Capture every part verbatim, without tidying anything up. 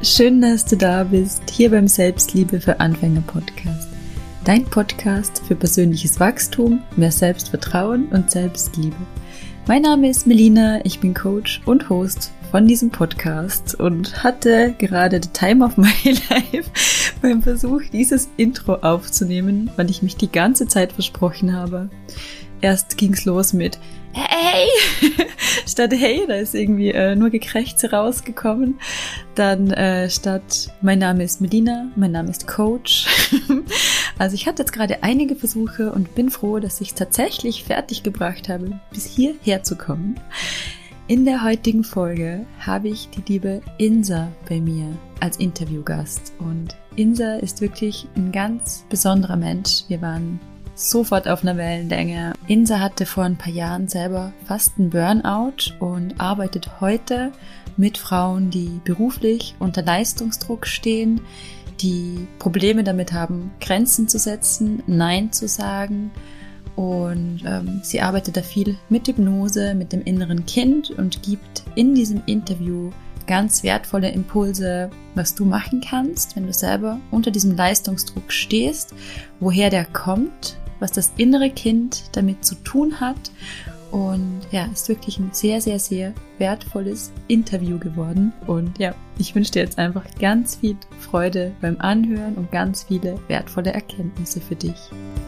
schön, dass du da bist, hier beim Selbstliebe für Anfänger Podcast. Dein Podcast für persönliches Wachstum, mehr Selbstvertrauen und Selbstliebe. Mein Name ist Melina, ich bin Coach und Host von diesem Podcast und hatte gerade the time of my life beim Versuch, dieses Intro aufzunehmen, weil ich mich die ganze Zeit versprochen habe. Erst ging's los mit Hey! Statt Hey, da ist irgendwie äh, nur Gekrächze rausgekommen. Dann äh, statt Mein Name ist Melina, mein Name ist Coach. Also ich hatte jetzt gerade einige Versuche und bin froh, dass ich es tatsächlich fertig gebracht habe, bis hierher zu kommen. In der heutigen Folge habe ich die liebe Insa bei mir als Interviewgast. Und Insa ist wirklich ein ganz besonderer Mensch. Wir waren sofort auf einer Wellenlänge. Insa hatte vor ein paar Jahren selber fast einen Burnout und arbeitet heute mit Frauen, die beruflich unter Leistungsdruck stehen, die Probleme damit haben, Grenzen zu setzen, Nein zu sagen. Und ähm, sie arbeitet da viel mit Hypnose, mit dem inneren Kind und gibt in diesem Interview ganz wertvolle Impulse, was du machen kannst, wenn du selber unter diesem Leistungsdruck stehst, woher der kommt, was das innere Kind damit zu tun hat. Und ja, ist wirklich ein sehr, sehr, sehr wertvolles Interview geworden. Und ja, ich wünsche dir jetzt einfach ganz viel Freude beim Anhören und ganz viele wertvolle Erkenntnisse für dich.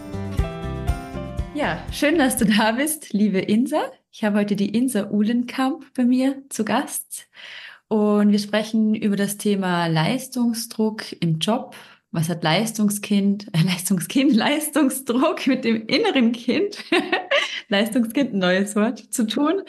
Ja, schön, dass du da bist, liebe Insa. Ich habe heute die Insa Uhlenkamp bei mir zu Gast. Und wir sprechen über das Thema Leistungsdruck im Job. Was hat Leistungskind, äh, Leistungskind, Leistungsdruck mit dem inneren Kind, Leistungskind, ein neues Wort, zu tun?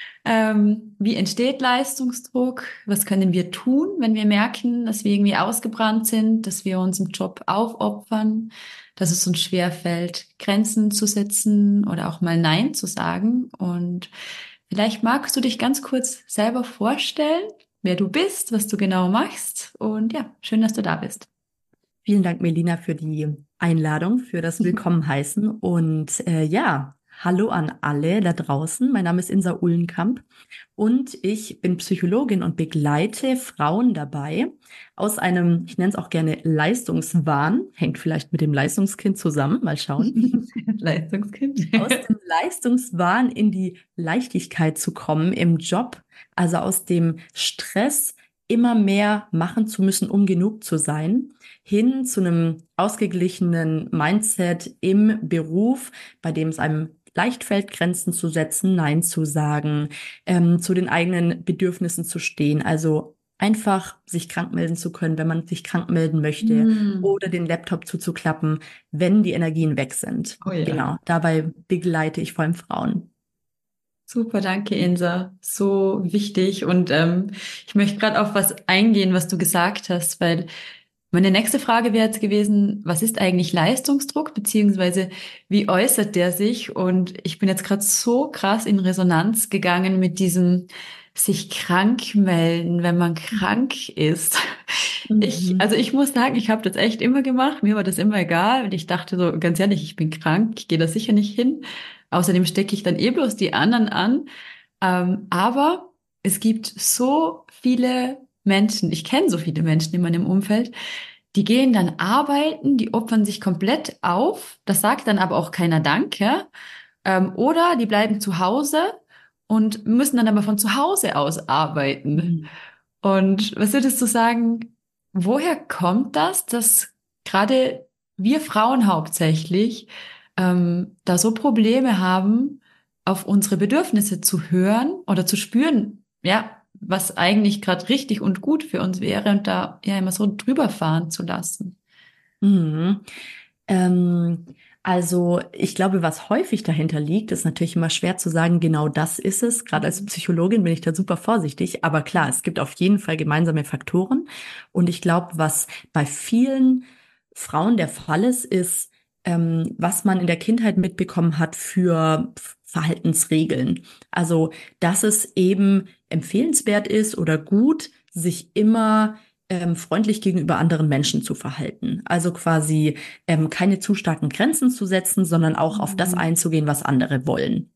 Ähm, wie entsteht Leistungsdruck? Was können wir tun, wenn wir merken, dass wir irgendwie ausgebrannt sind, dass wir uns im Job aufopfern, dass es uns schwerfällt, Grenzen zu setzen oder auch mal Nein zu sagen? Und vielleicht magst du dich ganz kurz selber vorstellen, wer du bist, was du genau machst. Und ja, schön, dass du da bist. Vielen Dank, Melina, für die Einladung, für das Willkommen heißen. Und äh, ja, hallo an alle da draußen. Mein Name ist Insa Uhlenkamp und ich bin Psychologin und begleite Frauen dabei aus einem, ich nenne es auch gerne Leistungswahn, hängt vielleicht mit dem Leistungskind zusammen, mal schauen. Leistungskind. Aus dem Leistungswahn in die Leichtigkeit zu kommen im Job, also aus dem Stress, immer mehr machen zu müssen, um genug zu sein, hin zu einem ausgeglichenen Mindset im Beruf, bei dem es einem leicht fällt, Grenzen zu setzen, Nein zu sagen, ähm, zu den eigenen Bedürfnissen zu stehen. Also einfach sich krank melden zu können, wenn man sich krank melden möchte, mm. oder den Laptop zuzuklappen, wenn die Energien weg sind. Oh ja. Genau, dabei begleite ich vor allem Frauen. Super, danke Insa. So wichtig. Und ähm, ich möchte gerade auf was eingehen, was du gesagt hast, weil meine nächste Frage wäre jetzt gewesen, was ist eigentlich Leistungsdruck, beziehungsweise wie äußert der sich? Und ich bin jetzt gerade so krass in Resonanz gegangen mit diesem sich krank melden, wenn man krank ist. Mhm. Ich, also ich muss sagen, ich habe das echt immer gemacht. Mir war das immer egal. Und ich dachte so, ganz ehrlich, ich bin krank, ich gehe da sicher nicht hin. Außerdem stecke ich dann eh bloß die anderen an. Ähm, aber es gibt so viele Menschen, ich kenne so viele Menschen in meinem Umfeld, die gehen dann arbeiten, die opfern sich komplett auf. Das sagt dann aber auch keiner Danke. Ähm, oder die bleiben zu Hause und müssen dann aber von zu Hause aus arbeiten. Mhm. Und was würdest du sagen, woher kommt das, dass gerade wir Frauen hauptsächlich ähm, da so Probleme haben, auf unsere Bedürfnisse zu hören oder zu spüren, ja, was eigentlich gerade richtig und gut für uns wäre und da ja immer so drüber fahren zu lassen? Mhm. Ähm, also ich glaube, was häufig dahinter liegt, ist natürlich immer schwer zu sagen, genau das ist es. Gerade als Psychologin bin ich da super vorsichtig. Aber klar, es gibt auf jeden Fall gemeinsame Faktoren. Und ich glaube, was bei vielen Frauen der Fall ist, ist, ähm, was man in der Kindheit mitbekommen hat für Verhaltensregeln. Also, dass es eben empfehlenswert ist oder gut, sich immer ähm, freundlich gegenüber anderen Menschen zu verhalten. Also quasi ähm, keine zu starken Grenzen zu setzen, sondern auch mhm. auf das einzugehen, was andere wollen.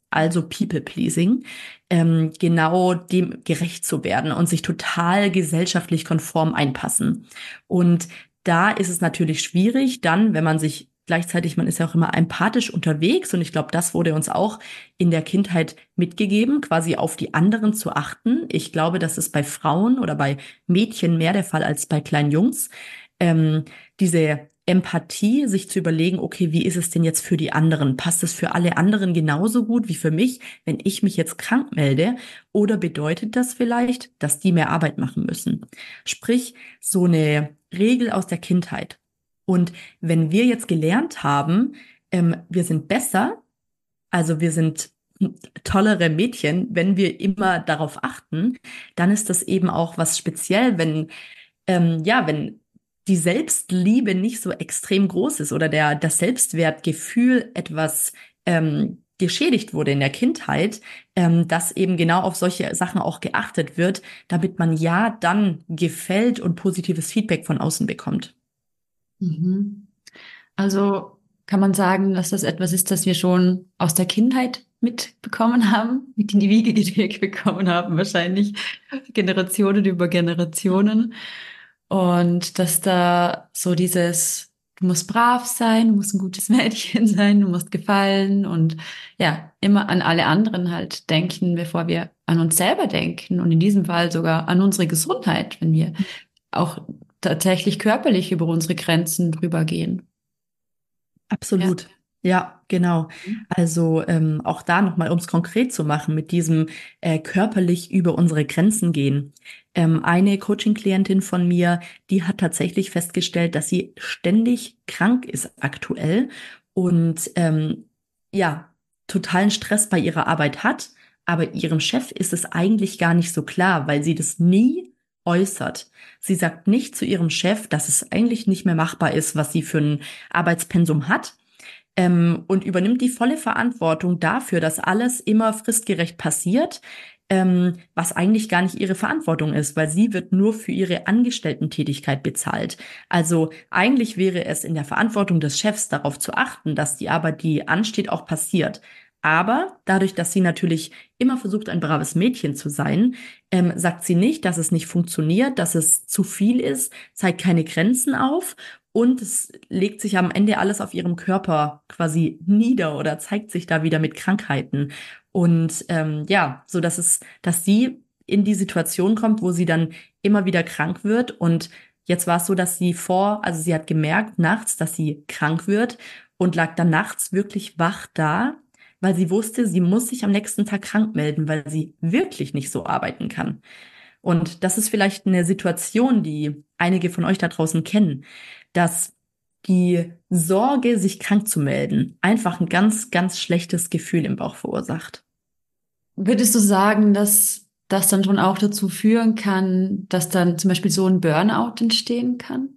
also People-Pleasing, ähm, genau dem gerecht zu werden und sich total gesellschaftlich konform einpassen. Und da ist es natürlich schwierig, dann, wenn man sich gleichzeitig, man ist ja auch immer empathisch unterwegs und ich glaube, das wurde uns auch in der Kindheit mitgegeben, quasi auf die anderen zu achten. Ich glaube, das ist bei Frauen oder bei Mädchen mehr der Fall als bei kleinen Jungs. Ähm, diese Empathie, sich zu überlegen, okay, wie ist es denn jetzt für die anderen? Passt es für alle anderen genauso gut wie für mich, wenn ich mich jetzt krank melde? Oder bedeutet das vielleicht, dass die mehr Arbeit machen müssen? Sprich, so eine Regel aus der Kindheit. Und wenn wir jetzt gelernt haben, ähm, wir sind besser, also wir sind tollere Mädchen, wenn wir immer darauf achten, dann ist das eben auch was speziell, wenn, ähm, ja, wenn die Selbstliebe nicht so extrem groß ist oder der, das Selbstwertgefühl etwas ähm, geschädigt wurde in der Kindheit, ähm, dass eben genau auf solche Sachen auch geachtet wird, damit man ja dann gefällt und positives Feedback von außen bekommt. Mhm. Also kann man sagen, dass das etwas ist, das wir schon aus der Kindheit mitbekommen haben, mit in die Wiege gelegt bekommen haben, wahrscheinlich Generationen über Generationen. Und dass da so dieses, du musst brav sein, du musst ein gutes Mädchen sein, du musst gefallen und ja, immer an alle anderen halt denken, bevor wir an uns selber denken und in diesem Fall sogar an unsere Gesundheit, wenn wir auch tatsächlich körperlich über unsere Grenzen drüber gehen. Ja. Absolut. Ja, genau. Also ähm, auch da nochmal, um es konkret zu machen, mit diesem äh, körperlich über unsere Grenzen gehen. Ähm, eine Coaching-Klientin von mir, die hat tatsächlich festgestellt, dass sie ständig krank ist aktuell und ähm, ja, totalen Stress bei ihrer Arbeit hat, aber ihrem Chef ist es eigentlich gar nicht so klar, weil sie das nie äußert. Sie sagt nicht zu ihrem Chef, dass es eigentlich nicht mehr machbar ist, was sie für ein Arbeitspensum hat, ähm, und übernimmt die volle Verantwortung dafür, dass alles immer fristgerecht passiert, ähm, was eigentlich gar nicht ihre Verantwortung ist, weil sie wird nur für ihre Angestellten-Tätigkeit bezahlt. Also eigentlich wäre es in der Verantwortung des Chefs, darauf zu achten, dass die Arbeit, die ansteht, auch passiert. Aber dadurch, dass sie natürlich immer versucht, ein braves Mädchen zu sein, ähm, sagt sie nicht, dass es nicht funktioniert, dass es zu viel ist, zeigt keine Grenzen auf und es legt sich am Ende alles auf ihrem Körper quasi nieder oder zeigt sich da wieder mit Krankheiten. Und ähm, ja, so dass es, dass sie in die Situation kommt, wo sie dann immer wieder krank wird. Und jetzt war es so, dass sie vor, also sie hat gemerkt nachts, dass sie krank wird und lag dann nachts wirklich wach da, weil sie wusste, sie muss sich am nächsten Tag krank melden, weil sie wirklich nicht so arbeiten kann. Und das ist vielleicht eine Situation, die einige von euch da draußen kennen, dass die Sorge, sich krank zu melden, einfach ein ganz, ganz schlechtes Gefühl im Bauch verursacht. Würdest du sagen, dass das dann schon auch dazu führen kann, dass dann zum Beispiel so ein Burnout entstehen kann?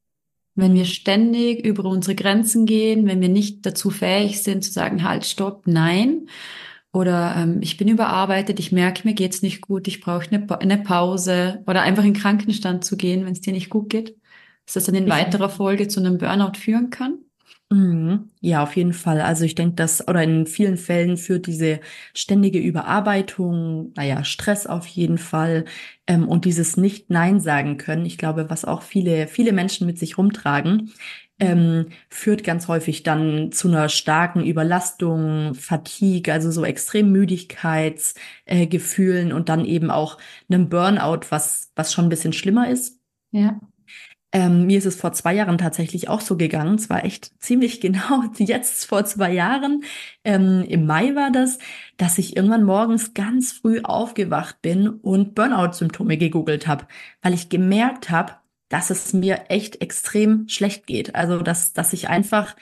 Wenn wir ständig über unsere Grenzen gehen, wenn wir nicht dazu fähig sind zu sagen, halt, stopp, nein. Oder ähm, ich bin überarbeitet, ich merke, mir geht's nicht gut, ich brauche eine, Pa- eine Pause. Oder einfach in den Krankenstand zu gehen, wenn es dir nicht gut geht. Dass das dann in weiterer Folge zu einem Burnout führen kann? Mhm. Ja, auf jeden Fall. Also ich denke, dass, oder in vielen Fällen führt diese ständige Überarbeitung, naja, Stress auf jeden Fall, ähm, und dieses Nicht-Nein sagen können, ich glaube, was auch viele, viele Menschen mit sich rumtragen, ähm, führt ganz häufig dann zu einer starken Überlastung, Fatigue, also so extrem Müdigkeitsgefühlen äh, Gefühlen und dann eben auch einem Burnout, was, was schon ein bisschen schlimmer ist. Ja. Ähm, mir ist es vor zwei Jahren tatsächlich auch so gegangen. Es war echt ziemlich genau jetzt vor zwei Jahren. Ähm, im Mai war das, dass ich irgendwann morgens ganz früh aufgewacht bin und Burnout-Symptome gegoogelt habe, weil ich gemerkt habe, dass es mir echt extrem schlecht geht. Also, dass, dass ich einfach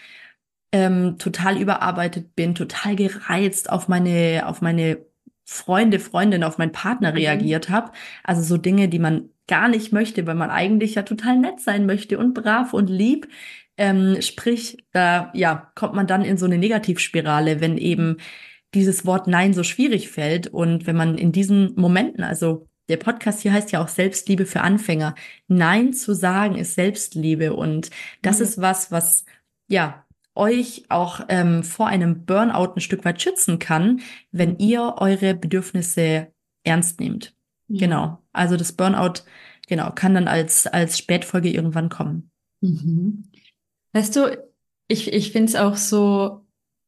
ähm, total überarbeitet bin, total gereizt auf meine, auf meine Freunde, Freundinnen, auf meinen Partner Mhm. reagiert habe. Also so Dinge, die man gar nicht möchte, weil man eigentlich ja total nett sein möchte und brav und lieb. Ähm, sprich, da ja, kommt man dann in so eine Negativspirale, wenn eben dieses Wort Nein so schwierig fällt und wenn man in diesen Momenten, also der Podcast hier heißt ja auch Selbstliebe für Anfänger. Nein zu sagen ist Selbstliebe und das Ja. ist was, was ja euch auch ähm, vor einem Burnout ein Stück weit schützen kann, wenn ihr eure Bedürfnisse ernst nehmt. Ja. Genau. Also das Burnout, genau, kann dann als, als Spätfolge irgendwann kommen. Mhm. Weißt du, ich, ich finde es auch so,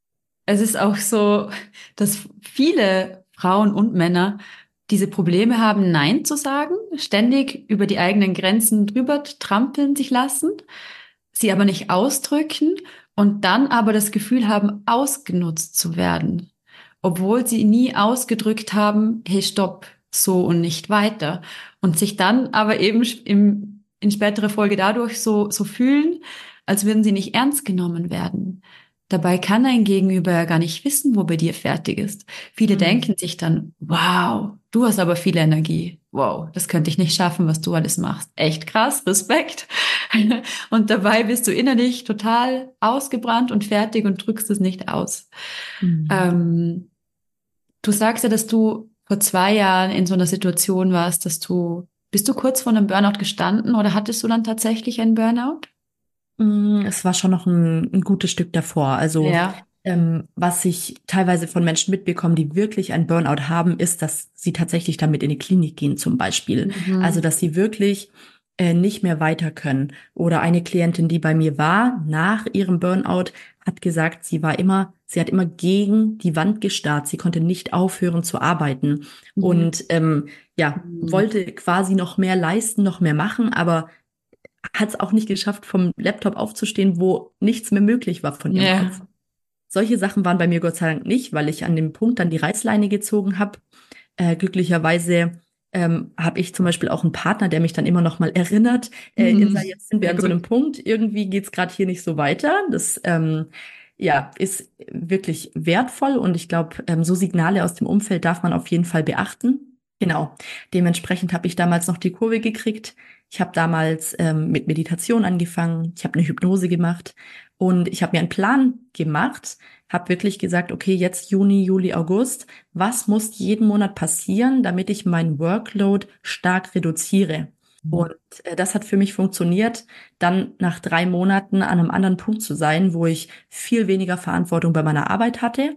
es ist auch so, dass viele Frauen und Männer diese Probleme haben, Nein zu sagen, ständig über die eigenen Grenzen drüber trampeln sich lassen, sie aber nicht ausdrücken und dann aber das Gefühl haben, ausgenutzt zu werden, obwohl sie nie ausgedrückt haben, hey, stopp, so und nicht weiter. Und sich dann aber eben im, in späterer Folge dadurch so, so fühlen, als würden sie nicht ernst genommen werden. Dabei kann ein Gegenüber ja gar nicht wissen, wo bei dir fertig ist. Viele Mhm. denken sich dann, wow, du hast aber viel Energie. Wow, das könnte ich nicht schaffen, was du alles machst. Echt krass, Respekt. Und dabei bist du innerlich total ausgebrannt und fertig und drückst es nicht aus. Mhm. Ähm, du sagst ja, dass du vor zwei Jahren in so einer Situation warst, dass du, bist du kurz vor einem Burnout gestanden oder hattest du dann tatsächlich einen Burnout? Mm, Es war schon noch ein, ein gutes Stück davor. Also Ja. ähm, was ich teilweise von Menschen mitbekomme, die wirklich ein Burnout haben, ist, dass sie tatsächlich damit in die Klinik gehen zum Beispiel. Also Mhm. dass sie wirklich äh, nicht mehr weiter können. Oder eine Klientin, die bei mir war, nach ihrem Burnout, hat gesagt, sie war immer, sie hat immer gegen die Wand gestarrt. Sie konnte nicht aufhören zu arbeiten Mhm. und ähm, ja, Mhm. wollte quasi noch mehr leisten, noch mehr machen, aber hat es auch nicht geschafft, vom Laptop aufzustehen, wo nichts mehr möglich war von ihrem Kopf. Ja. Solche Sachen waren bei mir Gott sei Dank nicht, weil ich an dem Punkt dann die Reißleine gezogen habe. Äh, glücklicherweise ähm, habe ich zum Beispiel auch einen Partner, der mich dann immer noch mal erinnert, äh, Mhm. Insa, jetzt sind wir Sehr an so gut. einem Punkt, irgendwie geht's gerade hier nicht so weiter. Das ähm, ja, ist wirklich wertvoll und ich glaube, ähm, so Signale aus dem Umfeld darf man auf jeden Fall beachten. Genau. Dementsprechend habe ich damals noch die Kurve gekriegt. Ich habe damals ähm, mit Meditation angefangen. Ich habe eine Hypnose gemacht und ich habe mir einen Plan gemacht, habe wirklich gesagt, okay, jetzt Juni, Juli, August, was muss jeden Monat passieren, damit ich meinen Workload stark reduziere? Und äh, das hat für mich funktioniert, dann nach drei Monaten an einem anderen Punkt zu sein, wo ich viel weniger Verantwortung bei meiner Arbeit hatte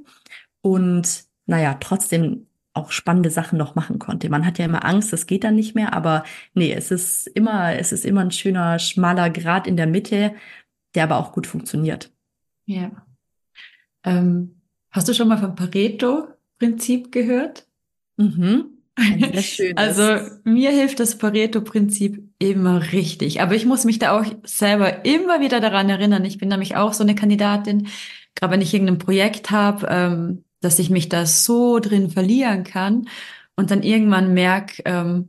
und naja, trotzdem auch spannende Sachen noch machen konnte. Man hat ja immer Angst, das geht dann nicht mehr, aber nee, es ist immer, es ist immer ein schöner, schmaler Grat in der Mitte, der aber auch gut funktioniert. Ja. Ähm, hast du schon mal vom Pareto-Prinzip gehört? Mhm. Ein sehr Also schönes. mir hilft das Pareto-Prinzip immer richtig. Aber ich muss mich da auch selber immer wieder daran erinnern. Ich bin nämlich auch so eine Kandidatin, gerade wenn ich irgendein Projekt habe, ähm, dass ich mich da so drin verlieren kann und dann irgendwann merk, ähm,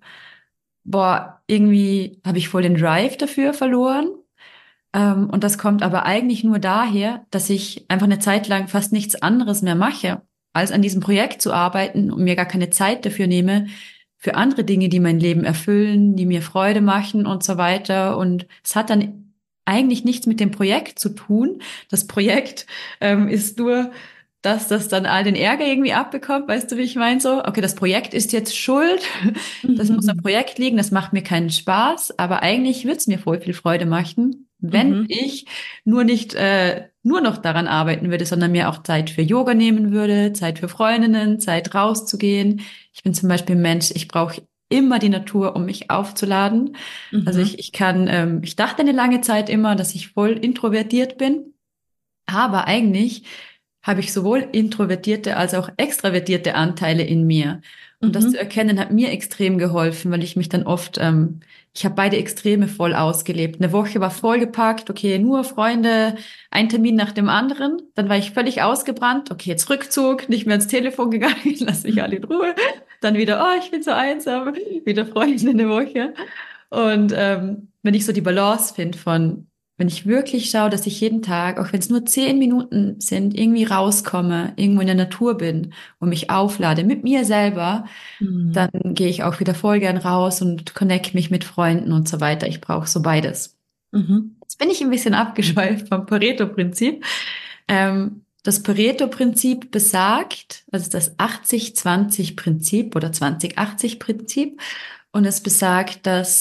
boah, irgendwie habe ich voll den Drive dafür verloren. Ähm, und das kommt aber eigentlich nur daher, dass ich einfach eine Zeit lang fast nichts anderes mehr mache, als an diesem Projekt zu arbeiten und mir gar keine Zeit dafür nehme, für andere Dinge, die mein Leben erfüllen, die mir Freude machen und so weiter. Und es hat dann eigentlich nichts mit dem Projekt zu tun. Das Projekt ähm, ist nur, dass das dann all den Ärger irgendwie abbekommt. Weißt du, wie ich meine? So, okay, das Projekt ist jetzt schuld. Das muss am Mhm. Projekt liegen. Das macht mir keinen Spaß. Aber eigentlich würde es mir voll viel Freude machen, wenn Mhm. ich nur nicht äh, nur noch daran arbeiten würde, sondern mir auch Zeit für Yoga nehmen würde, Zeit für Freundinnen, Zeit rauszugehen. Ich bin zum Beispiel ein Mensch, ich brauche immer die Natur, um mich aufzuladen. Also ich, Mhm. ich kann, ähm, ich dachte eine lange Zeit immer, dass ich voll introvertiert bin, aber eigentlich habe ich sowohl introvertierte als auch extravertierte Anteile in mir. Und das zu Mhm. erkennen hat mir extrem geholfen, weil ich mich dann oft, ähm, ich habe beide Extreme voll ausgelebt. Eine Woche war vollgepackt, okay, nur Freunde, ein Termin nach dem anderen. Dann war ich völlig ausgebrannt, okay, jetzt Rückzug, nicht mehr ins Telefon gegangen, lass mich alle in Ruhe. Dann wieder, oh, ich bin so einsam, wieder Freunde eine Woche. Und ähm, wenn ich so die Balance finde von, wenn ich wirklich schaue, dass ich jeden Tag, auch wenn es nur zehn Minuten sind, irgendwie rauskomme, irgendwo in der Natur bin und mich auflade mit mir selber, dann Mhm. gehe ich auch wieder voll gern raus und connect mich mit Freunden und so weiter. Ich brauche so beides. Mhm. Jetzt bin ich ein bisschen abgeschweift vom Pareto-Prinzip. Ähm, das Pareto-Prinzip besagt, also das achtzig zwanzig-Prinzip oder zwanzig achtzig-Prinzip, und es besagt, dass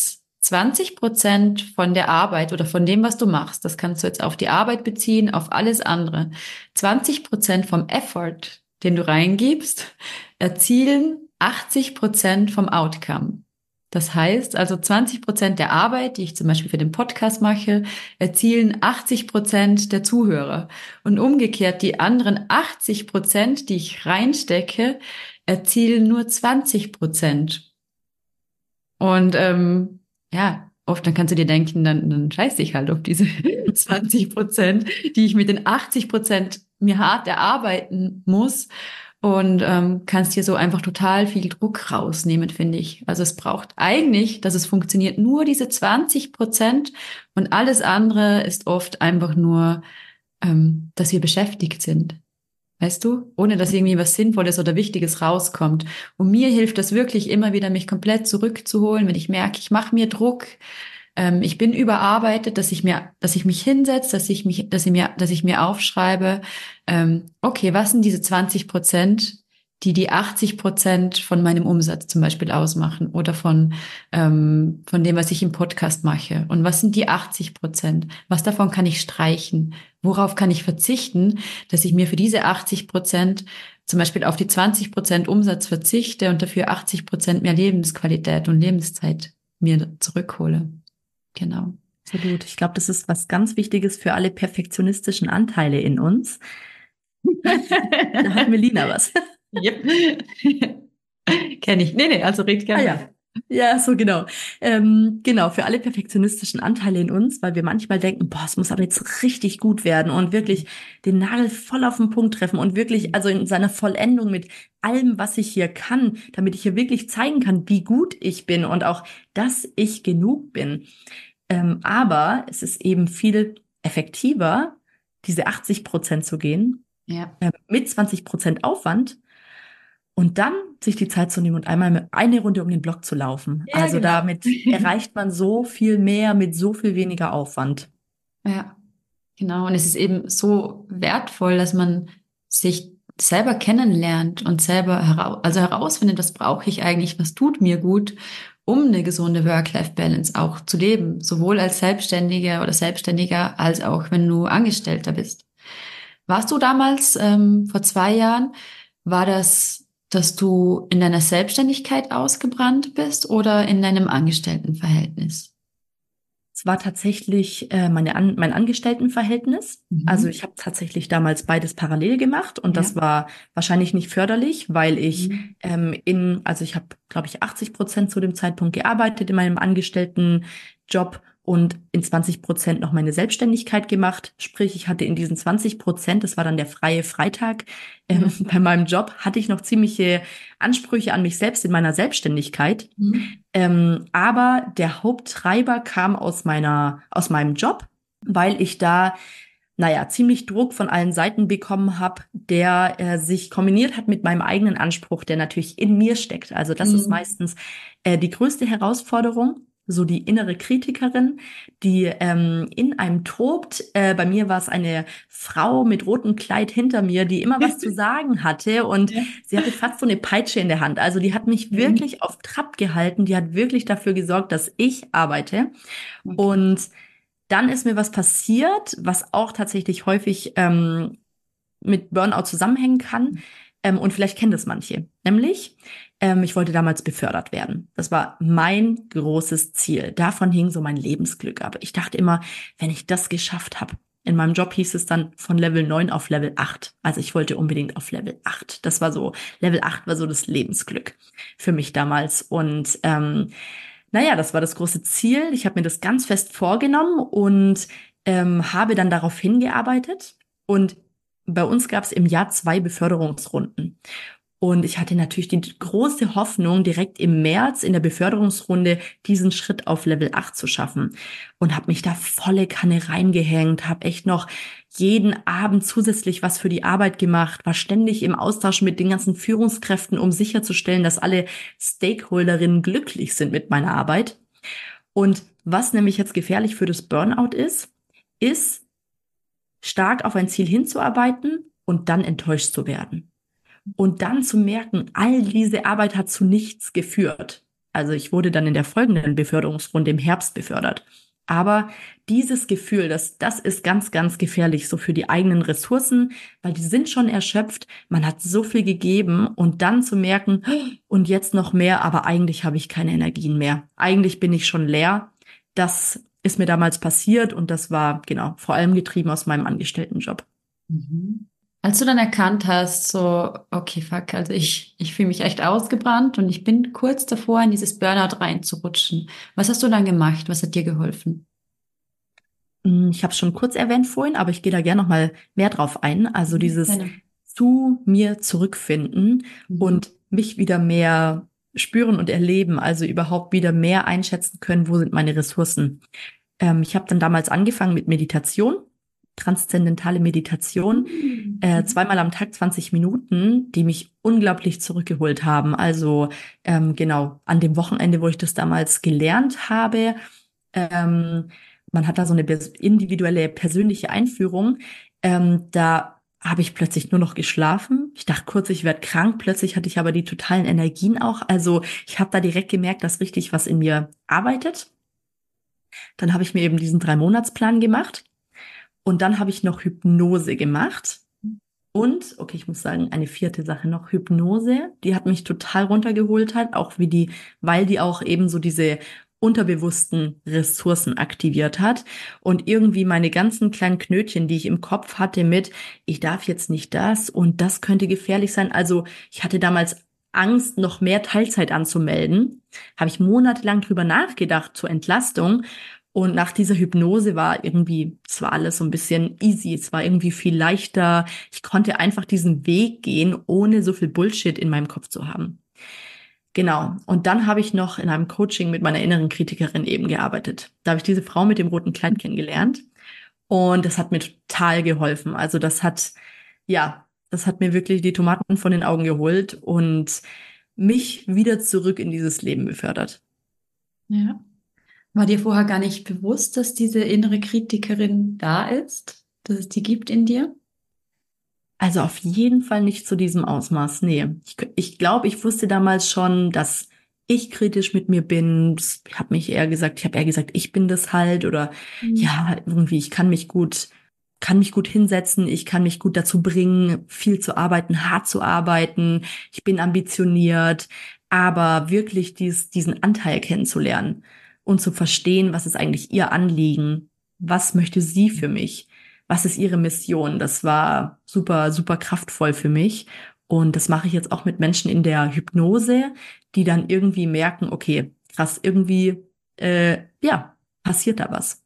zwanzig Prozent von der Arbeit oder von dem, was du machst, das kannst du jetzt auf die Arbeit beziehen, auf alles andere. zwanzig Prozent vom Effort, den du reingibst, erzielen achtzig Prozent vom Outcome. Das heißt, also zwanzig Prozent der Arbeit, die ich zum Beispiel für den Podcast mache, erzielen achtzig Prozent der Zuhörer. Und umgekehrt, die anderen achtzig Prozent, die ich reinstecke, erzielen nur zwanzig Prozent. Und ähm, ja, oft dann kannst du dir denken, dann, dann scheiß ich halt auf diese zwanzig Prozent, die ich mit den achtzig Prozent mir hart erarbeiten muss. Und ähm, kannst dir so einfach total viel Druck rausnehmen, finde ich. Also es braucht eigentlich, dass es funktioniert, nur diese zwanzig Prozent und alles andere ist oft einfach nur, ähm, dass wir beschäftigt sind. Weißt du? Ohne dass irgendwie was Sinnvolles oder Wichtiges rauskommt. Und mir hilft das wirklich immer wieder, mich komplett zurückzuholen, wenn ich merke, ich mache mir Druck, ähm, ich bin überarbeitet, dass ich mir, dass ich mich hinsetze, dass ich mich, dass ich mir, dass ich mir aufschreibe, ähm, okay, was sind diese zwanzig Prozent, die die achtzig Prozent von meinem Umsatz zum Beispiel ausmachen oder von ähm, von dem, was ich im Podcast mache. Und was sind die achtzig Prozent? Was davon kann ich streichen? Worauf kann ich verzichten, dass ich mir für diese achtzig Prozent zum Beispiel auf die zwanzig Prozent Umsatz verzichte und dafür achtzig Prozent mehr Lebensqualität und Lebenszeit mir zurückhole. Genau. Absolut. Ich glaube, das ist was ganz Wichtiges für alle perfektionistischen Anteile in uns. Da hat Melina was. Yep. Kenne ich. Nee, nee, also red gerne. Ah, ja. Ja, so genau. Ähm, genau, für alle perfektionistischen Anteile in uns, weil wir manchmal denken, boah, es muss aber jetzt richtig gut werden und wirklich den Nagel voll auf den Punkt treffen und wirklich, also in seiner Vollendung mit allem, was ich hier kann, damit ich hier wirklich zeigen kann, wie gut ich bin und auch, dass ich genug bin. Ähm, aber es ist eben viel effektiver, diese achtzig Prozent zu gehen, Ja. äh, mit zwanzig Prozent Aufwand. Und dann sich die Zeit zu nehmen und einmal eine Runde um den Block zu laufen. Ja, Also genau. damit erreicht man so viel mehr mit so viel weniger Aufwand. Ja, genau. Und es ist eben so wertvoll, dass man sich selber kennenlernt und selber heraus, also herausfindet, was brauche ich eigentlich, was tut mir gut, um eine gesunde Work-Life-Balance auch zu leben, sowohl als Selbstständiger oder Selbstständiger als auch wenn du Angestellter bist. Warst du damals, ähm, vor zwei Jahren, war das, dass du in deiner Selbstständigkeit ausgebrannt bist oder in deinem Angestelltenverhältnis? Es war tatsächlich äh, meine An mein Angestelltenverhältnis. Mhm. Also ich habe tatsächlich damals beides parallel gemacht und Ja. das war wahrscheinlich nicht förderlich, weil ich Mhm. ähm, in, also ich habe, glaube ich, achtzig Prozent zu dem Zeitpunkt gearbeitet in meinem Angestelltenjob und in zwanzig Prozent noch meine Selbstständigkeit gemacht. Sprich, ich hatte in diesen zwanzig Prozent, das war dann der freie Freitag, ähm, Ja. bei meinem Job, hatte ich noch ziemliche Ansprüche an mich selbst in meiner Selbstständigkeit. Mhm. Ähm, aber der Haupttreiber kam aus meiner, aus meinem Job, weil ich da, naja, ziemlich Druck von allen Seiten bekommen habe, der äh, sich kombiniert hat mit meinem eigenen Anspruch, der natürlich in mir steckt. Also das Mhm. ist meistens äh, die größte Herausforderung, so die innere Kritikerin, die ähm, in einem tobt. Äh, bei mir war es eine Frau mit rotem Kleid hinter mir, die immer was zu sagen hatte und Ja. sie hatte fast so eine Peitsche in der Hand. Also die hat mich Mhm. wirklich auf Trab gehalten. Die hat wirklich dafür gesorgt, dass ich arbeite. Okay. Und dann ist mir was passiert, was auch tatsächlich häufig ähm, mit Burnout zusammenhängen kann. Ähm, und vielleicht kennen das manche. Nämlich, ähm, ich wollte damals befördert werden. Das war mein großes Ziel. Davon hing so mein Lebensglück ab. Ich dachte immer, wenn ich das geschafft habe, in meinem Job hieß es dann von Level neun auf Level acht. Also ich wollte unbedingt auf Level acht. Das war so, Level acht war so das Lebensglück für mich damals. Und ähm, naja, das war das große Ziel. Ich habe mir das ganz fest vorgenommen und ähm, habe dann darauf hingearbeitet. Und bei uns gab es im Jahr zwei Beförderungsrunden. Und ich hatte natürlich die große Hoffnung, direkt im März in der Beförderungsrunde diesen Schritt auf Level acht zu schaffen. Und habe mich da volle Kanne reingehängt, habe echt noch jeden Abend zusätzlich was für die Arbeit gemacht, war ständig im Austausch mit den ganzen Führungskräften, um sicherzustellen, dass alle Stakeholderinnen glücklich sind mit meiner Arbeit. Und was nämlich jetzt gefährlich für das Burnout ist, ist stark auf ein Ziel hinzuarbeiten und dann enttäuscht zu werden. Und dann zu merken, all diese Arbeit hat zu nichts geführt. Also ich wurde dann in der folgenden Beförderungsrunde im Herbst befördert. Aber dieses Gefühl, das, das ist ganz, ganz gefährlich, so für die eigenen Ressourcen, weil die sind schon erschöpft, man hat so viel gegeben und dann zu merken, und jetzt noch mehr, aber eigentlich habe ich keine Energien mehr. Eigentlich bin ich schon leer. Das ist mir damals passiert und das war, genau, vor allem getrieben aus meinem Angestelltenjob. Mhm. Als du dann erkannt hast, so, okay, fuck, also ich, ich fühle mich echt ausgebrannt und ich bin kurz davor, in dieses Burnout reinzurutschen. Was hast du dann gemacht? Was hat dir geholfen? Hm, Ich habe es schon kurz erwähnt vorhin, aber ich gehe da gerne noch mal mehr drauf ein. Also Mhm. dieses Gerne. zu mir zurückfinden Mhm. und mich wieder mehr spüren und erleben, also überhaupt wieder mehr einschätzen können, wo sind meine Ressourcen. Ähm, ich habe dann damals angefangen mit Meditation, transzendentale Meditation, Mhm. äh, Mhm. zweimal am Tag zwanzig Minuten, die mich unglaublich zurückgeholt haben. Also ähm, genau, an dem Wochenende, wo ich das damals gelernt habe, ähm, man hat da so eine bes- individuelle persönliche Einführung. Ähm, da habe ich plötzlich nur noch geschlafen. Ich dachte kurz, ich werde krank. Plötzlich hatte ich aber die totalen Energien auch. Also ich habe da direkt gemerkt, dass richtig was in mir arbeitet. Dann habe ich mir eben diesen Drei-Monats-Plan gemacht und dann habe ich noch Hypnose gemacht. Und, okay, ich muss sagen, eine vierte Sache noch, Hypnose, die hat mich total runtergeholt halt, auch wie die, weil die auch eben so diese unterbewussten Ressourcen aktiviert hat und irgendwie meine ganzen kleinen Knötchen, die ich im Kopf hatte mit, ich darf jetzt nicht das und das könnte gefährlich sein. Also ich hatte damals Angst, noch mehr Teilzeit anzumelden, habe ich monatelang drüber nachgedacht zur Entlastung. Und nach dieser Hypnose war irgendwie, es war alles so ein bisschen easy, es war irgendwie viel leichter. Ich konnte einfach diesen Weg gehen, ohne so viel Bullshit in meinem Kopf zu haben. Genau. Und dann habe ich noch in einem Coaching mit meiner inneren Kritikerin eben gearbeitet. Da habe ich diese Frau mit dem roten Kleid kennengelernt und das hat mir total geholfen. Also das hat, ja, das hat mir wirklich die Tomaten von den Augen geholt und mich wieder zurück in dieses Leben befördert. Ja. War dir vorher gar nicht bewusst, dass diese innere Kritikerin da ist, dass es die gibt in dir? Also auf jeden Fall nicht zu diesem Ausmaß. Nee. Ich, ich glaube, ich wusste damals schon, dass ich kritisch mit mir bin. Ich habe mich eher gesagt, ich habe eher gesagt, ich bin das halt oder Mhm. ja, irgendwie, ich kann mich gut, kann mich gut hinsetzen, ich kann mich gut dazu bringen, viel zu arbeiten, hart zu arbeiten. Ich bin ambitioniert, aber wirklich dies, diesen Anteil kennenzulernen und zu verstehen, was ist eigentlich ihr Anliegen? Was möchte sie für mich? Was ist ihre Mission? Das war super, super kraftvoll für mich. Und das mache ich jetzt auch mit Menschen in der Hypnose, die dann irgendwie merken, okay, krass, irgendwie, äh, ja, passiert da was.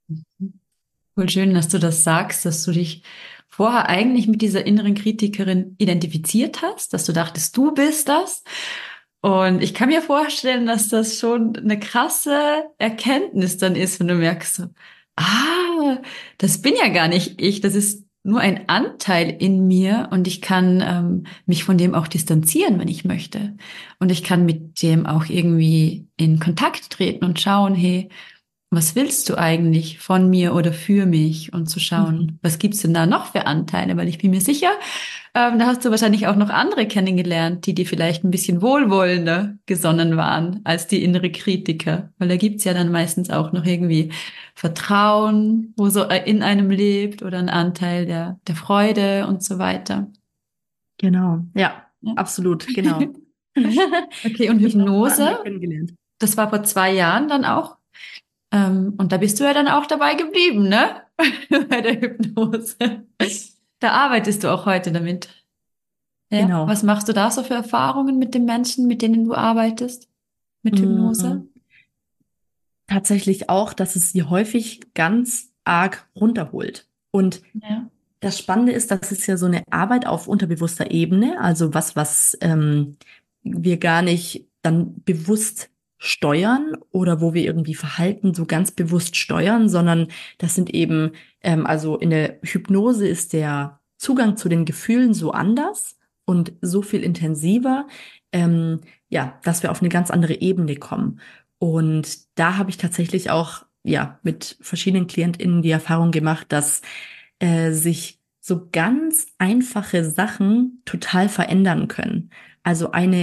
Voll schön, dass du das sagst, dass du dich vorher eigentlich mit dieser inneren Kritikerin identifiziert hast, dass du dachtest, du bist das. Und ich kann mir vorstellen, dass das schon eine krasse Erkenntnis dann ist, wenn du merkst, so, ah, das bin ja gar nicht ich, das ist nur ein Anteil in mir und ich kann ähm, mich von dem auch distanzieren, wenn ich möchte. Und ich kann mit dem auch irgendwie in Kontakt treten und schauen, hey, was willst du eigentlich von mir oder für mich? Und zu Mhm. schauen, was gibt's denn da noch für Anteile? Weil ich bin mir sicher, ähm, da hast du wahrscheinlich auch noch andere kennengelernt, die dir vielleicht ein bisschen wohlwollender gesonnen waren als die innere Kritiker. Weil da gibt's ja dann meistens auch noch irgendwie Vertrauen, wo so äh, in einem lebt oder ein Anteil der, der Freude und so weiter. Genau, ja, Ja. absolut, genau. Okay, und Ich habe ein paar andere Hypnose, kennengelernt. das war vor zwei Jahren dann auch. Ähm, und da bist du ja dann auch dabei geblieben, ne? Bei der Hypnose. Da arbeitest du auch heute damit. Ja. Genau. Was machst du da so für Erfahrungen mit den Menschen, mit denen du arbeitest? Mit Hypnose? Mm, Tatsächlich auch, dass es sie häufig ganz arg runterholt. Und Ja. das Spannende ist, das ist ja so eine Arbeit auf unterbewusster Ebene, also was, was ähm, wir gar nicht dann bewusst steuern oder wo wir irgendwie Verhalten so ganz bewusst steuern, sondern das sind eben, ähm, also in der Hypnose ist der Zugang zu den Gefühlen so anders und so viel intensiver, ähm, ja, dass wir auf eine ganz andere Ebene kommen. Und da habe ich tatsächlich auch, ja, mit verschiedenen KlientInnen die Erfahrung gemacht, dass äh, sich so ganz einfache Sachen total verändern können. Also eine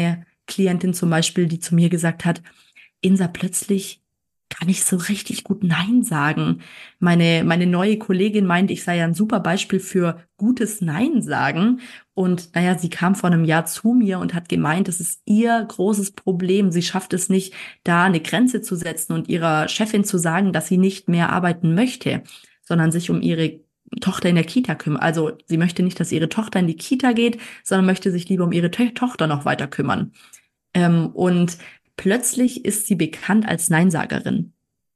Klientin zum Beispiel, die zu mir gesagt hat, Insa, plötzlich kann ich so richtig gut Nein sagen. Meine, meine neue Kollegin meint, ich sei ja ein super Beispiel für gutes Nein sagen. Und naja, sie kam vor einem Jahr zu mir und hat gemeint, das ist ihr großes Problem. Sie schafft es nicht, da eine Grenze zu setzen und ihrer Chefin zu sagen, dass sie nicht mehr arbeiten möchte, sondern sich um ihre Tochter in der Kita kümmert. Also sie möchte nicht, dass ihre Tochter in die Kita geht, sondern möchte sich lieber um ihre To- Tochter noch weiter kümmern. Ähm, und plötzlich ist sie bekannt als Neinsagerin.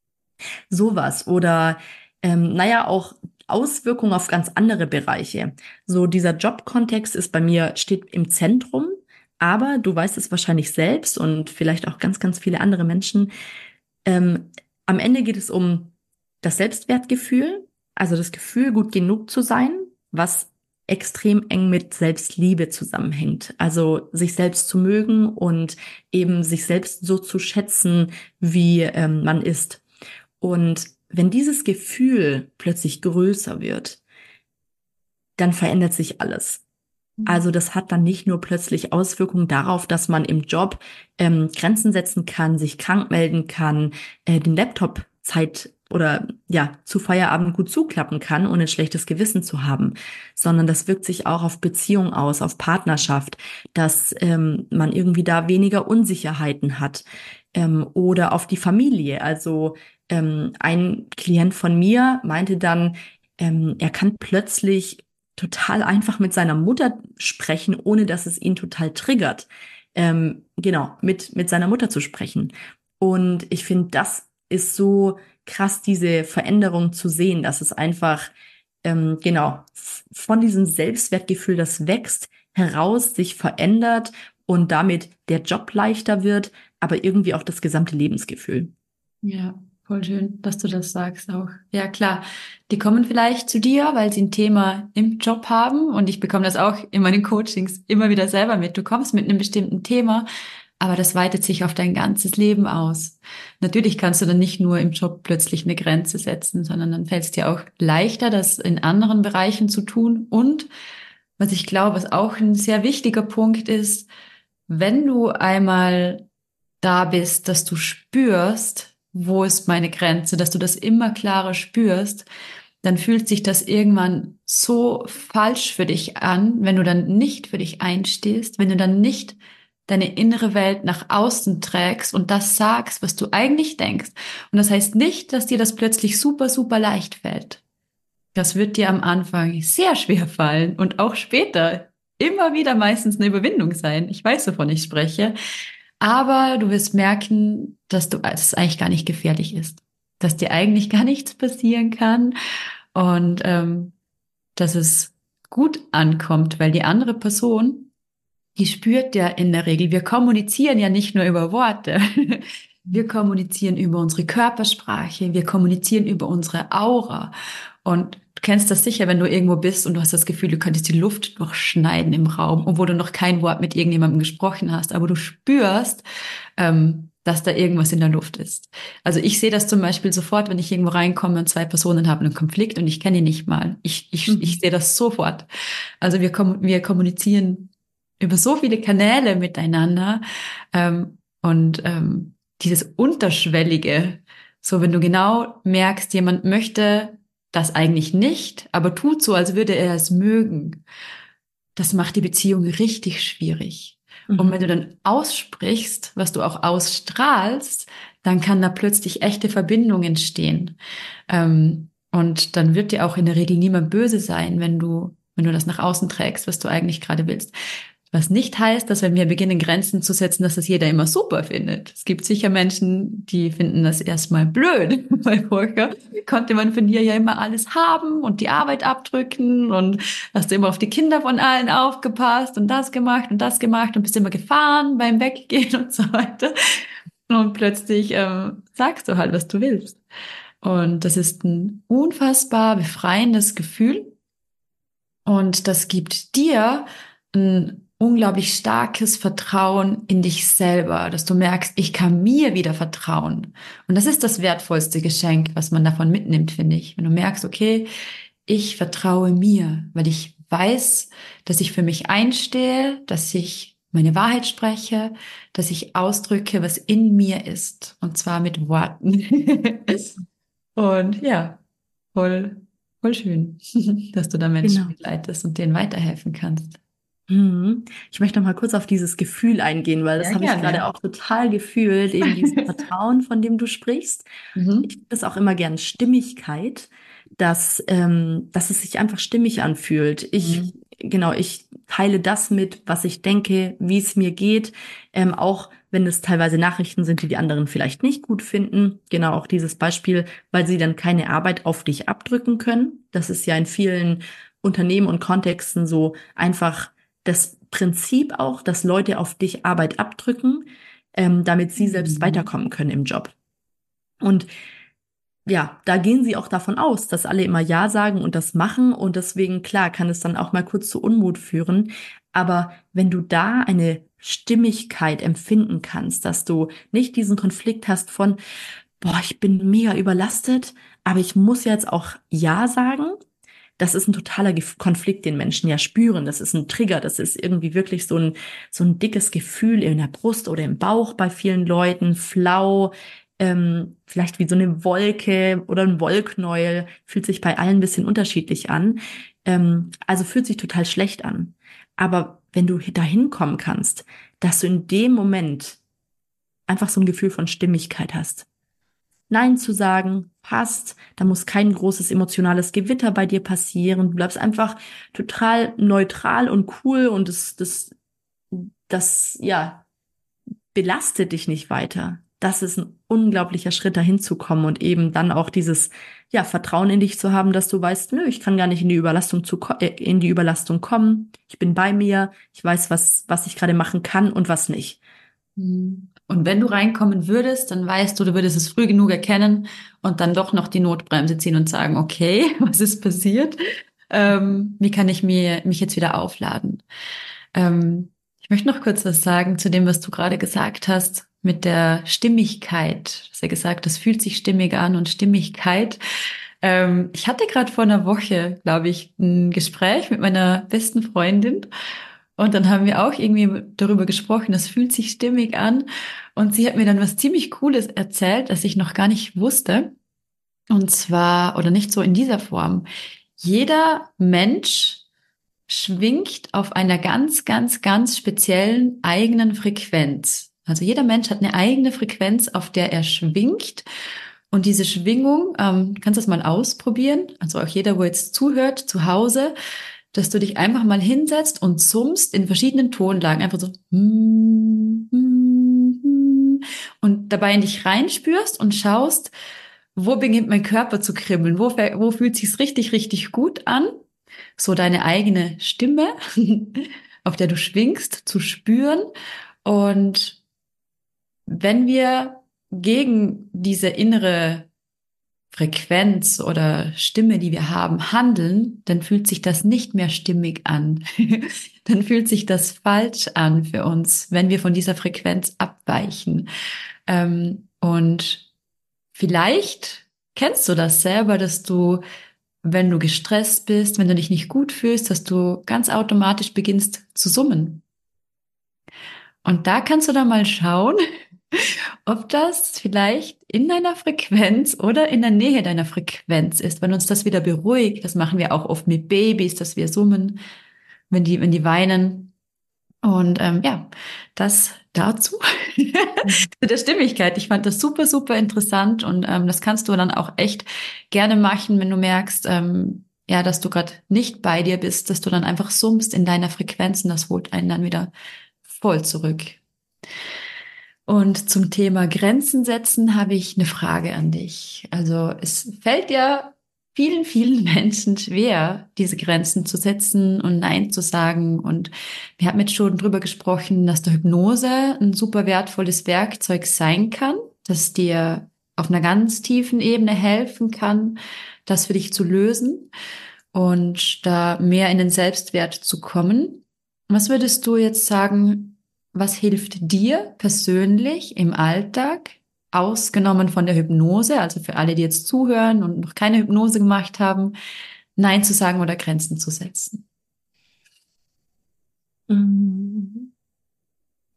Sowas. Oder, ähm, naja, auch Auswirkungen auf ganz andere Bereiche. So dieser Jobkontext ist bei mir, steht im Zentrum, aber du weißt es wahrscheinlich selbst und vielleicht auch ganz, ganz viele andere Menschen. Ähm, am Ende geht es um das Selbstwertgefühl, also das Gefühl, gut genug zu sein, was extrem eng mit Selbstliebe zusammenhängt. Also sich selbst zu mögen und eben sich selbst so zu schätzen, wie ähm, man ist. Und wenn dieses Gefühl plötzlich größer wird, dann verändert sich alles. Also das hat dann nicht nur plötzlich Auswirkungen darauf, dass man im Job ähm, Grenzen setzen kann, sich krank melden kann, äh, den Laptop Zeit oder ja zu Feierabend gut zuklappen kann, ohne ein schlechtes Gewissen zu haben, sondern das wirkt sich auch auf Beziehung aus, auf Partnerschaft, dass ähm, man irgendwie da weniger Unsicherheiten hat ähm, oder auf die Familie. Also ähm, ein Klient von mir meinte dann, ähm, er kann plötzlich total einfach mit seiner Mutter sprechen, ohne dass es ihn total triggert. Ähm, genau, mit, mit seiner Mutter zu sprechen. Und ich finde, das ist so krass, diese Veränderung zu sehen, dass es einfach, ähm, genau, f- von diesem Selbstwertgefühl, das wächst, heraus sich verändert und damit der Job leichter wird, aber irgendwie auch das gesamte Lebensgefühl. Ja, voll schön, dass du das sagst auch. Ja, klar. Die kommen vielleicht zu dir, weil sie ein Thema im Job haben und ich bekomme das auch in meinen Coachings immer wieder selber mit. Du kommst mit einem bestimmten Thema, aber das weitet sich auf dein ganzes Leben aus. Natürlich kannst du dann nicht nur im Job plötzlich eine Grenze setzen, sondern dann fällt es dir auch leichter, das in anderen Bereichen zu tun. Und was ich glaube, was auch ein sehr wichtiger Punkt ist, wenn du einmal da bist, dass du spürst, wo ist meine Grenze, dass du das immer klarer spürst, dann fühlt sich das irgendwann so falsch für dich an, wenn du dann nicht für dich einstehst, wenn du dann nicht deine innere Welt nach außen trägst und das sagst, was du eigentlich denkst. Und das heißt nicht, dass dir das plötzlich super, super leicht fällt. Das wird dir am Anfang sehr schwer fallen und auch später immer wieder meistens eine Überwindung sein. Ich weiß, wovon ich spreche. Aber du wirst merken, dass du, dass es eigentlich gar nicht gefährlich ist. Dass dir eigentlich gar nichts passieren kann und ähm, dass es gut ankommt, weil die andere Person, die spürt ja in der Regel, wir kommunizieren ja nicht nur über Worte. Wir kommunizieren über unsere Körpersprache, wir kommunizieren über unsere Aura. Und du kennst das sicher, wenn du irgendwo bist und du hast das Gefühl, du könntest die Luft durchschneiden im Raum, obwohl du noch kein Wort mit irgendjemandem gesprochen hast, aber du spürst, ähm, dass da irgendwas in der Luft ist. Also ich sehe das zum Beispiel sofort, wenn ich irgendwo reinkomme und zwei Personen haben einen Konflikt und ich kenne ihn nicht mal. Ich, ich, Mhm. ich sehe das sofort. Also wir, kom wir kommunizieren über so viele Kanäle miteinander ähm, und ähm, dieses Unterschwellige, so wenn du genau merkst, jemand möchte das eigentlich nicht, aber tut so, als würde er es mögen, das macht die Beziehung richtig schwierig. Mhm. Und wenn du dann aussprichst, was du auch ausstrahlst, dann kann da plötzlich echte Verbindung entstehen. Ähm, und dann wird dir auch in der Regel niemand böse sein, wenn du, wenn du das nach außen trägst, was du eigentlich gerade willst. Was nicht heißt, dass wenn wir beginnen, Grenzen zu setzen, dass das jeder immer super findet. Es gibt sicher Menschen, die finden das erstmal blöd, weil vorher konnte man von dir ja immer alles haben und die Arbeit abdrücken und hast du immer auf die Kinder von allen aufgepasst und das gemacht und das gemacht und bist immer gefahren beim Weggehen und so weiter. Und plötzlich ähm, sagst du halt, was du willst. Und das ist ein unfassbar befreiendes Gefühl. Und das gibt dir ein unglaublich starkes Vertrauen in dich selber, dass du merkst, ich kann mir wieder vertrauen. Und das ist das wertvollste Geschenk, was man davon mitnimmt, finde ich. Wenn du merkst, okay, ich vertraue mir, weil ich weiß, dass ich für mich einstehe, dass ich meine Wahrheit spreche, dass ich ausdrücke, was in mir ist, und zwar mit Worten. Und ja, voll, voll schön, dass du da Menschen Genau. begleitest und denen weiterhelfen kannst. Mhm. Ich möchte noch mal kurz auf dieses Gefühl eingehen, weil das Ja, habe ich gerade gerne. auch total gefühlt, eben dieses Vertrauen, von dem du sprichst. Ich Mhm. finde das auch immer gern Stimmigkeit, dass, ähm, dass es sich einfach stimmig anfühlt. Ich, Mhm. genau, ich teile das mit, was ich denke, wie es mir geht, ähm, auch wenn es teilweise Nachrichten sind, die die anderen vielleicht nicht gut finden. Genau, auch dieses Beispiel, weil sie dann keine Arbeit auf dich abdrücken können. Das ist ja in vielen Unternehmen und Kontexten so einfach das Prinzip auch, dass Leute auf dich Arbeit abdrücken, ähm, damit sie selbst Mhm. weiterkommen können im Job. Und ja, da gehen sie auch davon aus, dass alle immer Ja sagen und das machen. Und deswegen, klar, kann es dann auch mal kurz zu Unmut führen. Aber wenn du da eine Stimmigkeit empfinden kannst, dass du nicht diesen Konflikt hast von, boah, ich bin mega überlastet, aber ich muss jetzt auch Ja sagen. Das ist ein totaler Gef- Konflikt, den Menschen ja spüren. Das ist ein Trigger. Das ist irgendwie wirklich so ein, so ein dickes Gefühl in der Brust oder im Bauch bei vielen Leuten, flau, ähm, vielleicht wie so eine Wolke oder ein Wollknäuel, fühlt sich bei allen ein bisschen unterschiedlich an. Ähm, also fühlt sich total schlecht an. Aber wenn du dahin kommen kannst, dass du in dem Moment einfach so ein Gefühl von Stimmigkeit hast, Nein zu sagen, passt, da muss kein großes emotionales Gewitter bei dir passieren. Du bleibst einfach total neutral und cool und das, das, das, ja, belastet dich nicht weiter. Das ist ein unglaublicher Schritt, dahin zu kommen und eben dann auch dieses, ja, Vertrauen in dich zu haben, dass du weißt, nö, ich kann gar nicht in die Überlastung zu, ko- äh, in die Überlastung kommen. Ich bin bei mir. Ich weiß, was, was ich gerade machen kann und was nicht. Mhm. Und wenn du reinkommen würdest, dann weißt du, du würdest es früh genug erkennen und dann doch noch die Notbremse ziehen und sagen, okay, was ist passiert? Ähm, wie kann ich mir, mich jetzt wieder aufladen? Ähm, ich möchte noch kurz was sagen zu dem, was du gerade gesagt hast mit der Stimmigkeit. Du hast ja gesagt, das fühlt sich stimmig an und Stimmigkeit. Ähm, ich hatte gerade vor einer Woche, glaube ich, ein Gespräch mit meiner besten Freundin. Und dann haben wir auch irgendwie darüber gesprochen, das fühlt sich stimmig an. Und sie hat mir dann was ziemlich Cooles erzählt, das ich noch gar nicht wusste. Und zwar, oder nicht so in dieser Form. Jeder Mensch schwingt auf einer ganz, ganz, ganz speziellen eigenen Frequenz. Also jeder Mensch hat eine eigene Frequenz, auf der er schwingt. Und diese Schwingung, ähm, du kannst das mal ausprobieren, also auch jeder, wo jetzt zuhört, zu Hause, dass du dich einfach mal hinsetzt und summst in verschiedenen Tonlagen, einfach so hm, hm, hm, und dabei in dich reinspürst und schaust, wo beginnt mein Körper zu kribbeln, wo, wo fühlt sich's richtig, richtig gut an, so deine eigene Stimme, auf der du schwingst, zu spüren. Und wenn wir gegen diese innere Frequenz oder Stimme, die wir haben, handeln, dann fühlt sich das nicht mehr stimmig an. Dann fühlt sich das falsch an für uns, wenn wir von dieser Frequenz abweichen. Ähm, und vielleicht kennst du das selber, dass du, wenn du gestresst bist, wenn du dich nicht gut fühlst, dass du ganz automatisch beginnst zu summen. Und da kannst du dann mal schauen, ob das vielleicht in deiner Frequenz oder in der Nähe deiner Frequenz ist. Wenn uns das wieder beruhigt, das machen wir auch oft mit Babys, dass wir summen, wenn die, wenn die weinen. Und ähm, ja, das dazu zu der Stimmigkeit. Ich fand das super, super interessant und ähm, das kannst du dann auch echt gerne machen, wenn du merkst, ähm, ja, dass du gerade nicht bei dir bist, dass du dann einfach summst in deiner Frequenz und das holt einen dann wieder voll zurück. Und zum Thema Grenzen setzen habe ich eine Frage an dich. Also es fällt ja vielen, vielen Menschen schwer, diese Grenzen zu setzen und Nein zu sagen. Und wir haben jetzt schon drüber gesprochen, dass der Hypnose ein super wertvolles Werkzeug sein kann, das dir auf einer ganz tiefen Ebene helfen kann, das für dich zu lösen und da mehr in den Selbstwert zu kommen. Was würdest du jetzt sagen, was hilft dir persönlich im Alltag, ausgenommen von der Hypnose, also für alle, die jetzt zuhören und noch keine Hypnose gemacht haben, Nein zu sagen oder Grenzen zu setzen? Mhm.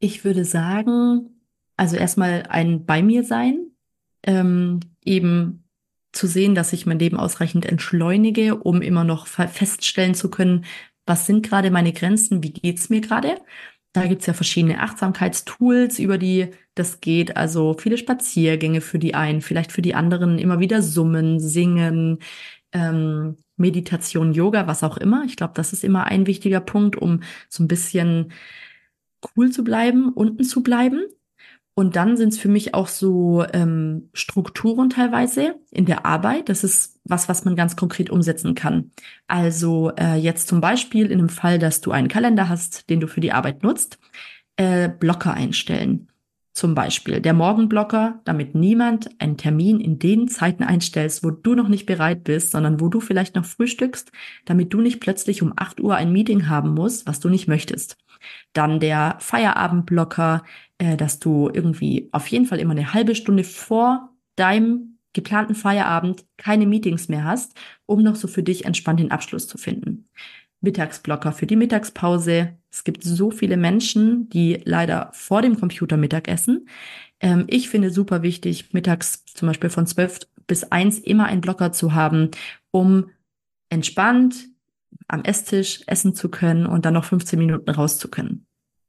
Ich würde sagen, also erstmal ein bei mir sein, ähm, eben zu sehen, dass ich mein Leben ausreichend entschleunige, um immer noch fe- feststellen zu können, was sind gerade meine Grenzen, wie geht's mir gerade? Da gibt's ja verschiedene Achtsamkeitstools, über die das geht. Also viele Spaziergänge für die einen, vielleicht für die anderen immer wieder summen, singen, ähm, Meditation, Yoga, was auch immer. Ich glaube, das ist immer ein wichtiger Punkt, um so ein bisschen cool zu bleiben, unten zu bleiben. Und dann sind es für mich auch so ähm, Strukturen teilweise in der Arbeit. Das ist was, was man ganz konkret umsetzen kann. Also äh, jetzt zum Beispiel in dem Fall, dass du einen Kalender hast, den du für die Arbeit nutzt, äh, Blocker einstellen. Zum Beispiel der Morgenblocker, damit niemand einen Termin in den Zeiten einstellst, wo du noch nicht bereit bist, sondern wo du vielleicht noch frühstückst, damit du nicht plötzlich um acht Uhr ein Meeting haben musst, was du nicht möchtest. Dann der Feierabendblocker, äh, dass du irgendwie auf jeden Fall immer eine halbe Stunde vor deinem geplanten Feierabend keine Meetings mehr hast, um noch so für dich entspannt den Abschluss zu finden. Mittagsblocker für die Mittagspause. Es gibt so viele Menschen, die leider vor dem Computer Mittag essen. Ähm, ich finde super wichtig, mittags zum Beispiel von zwölf bis eins immer einen Blocker zu haben, um entspannt am Esstisch essen zu können und dann noch fünfzehn Minuten raus zu können.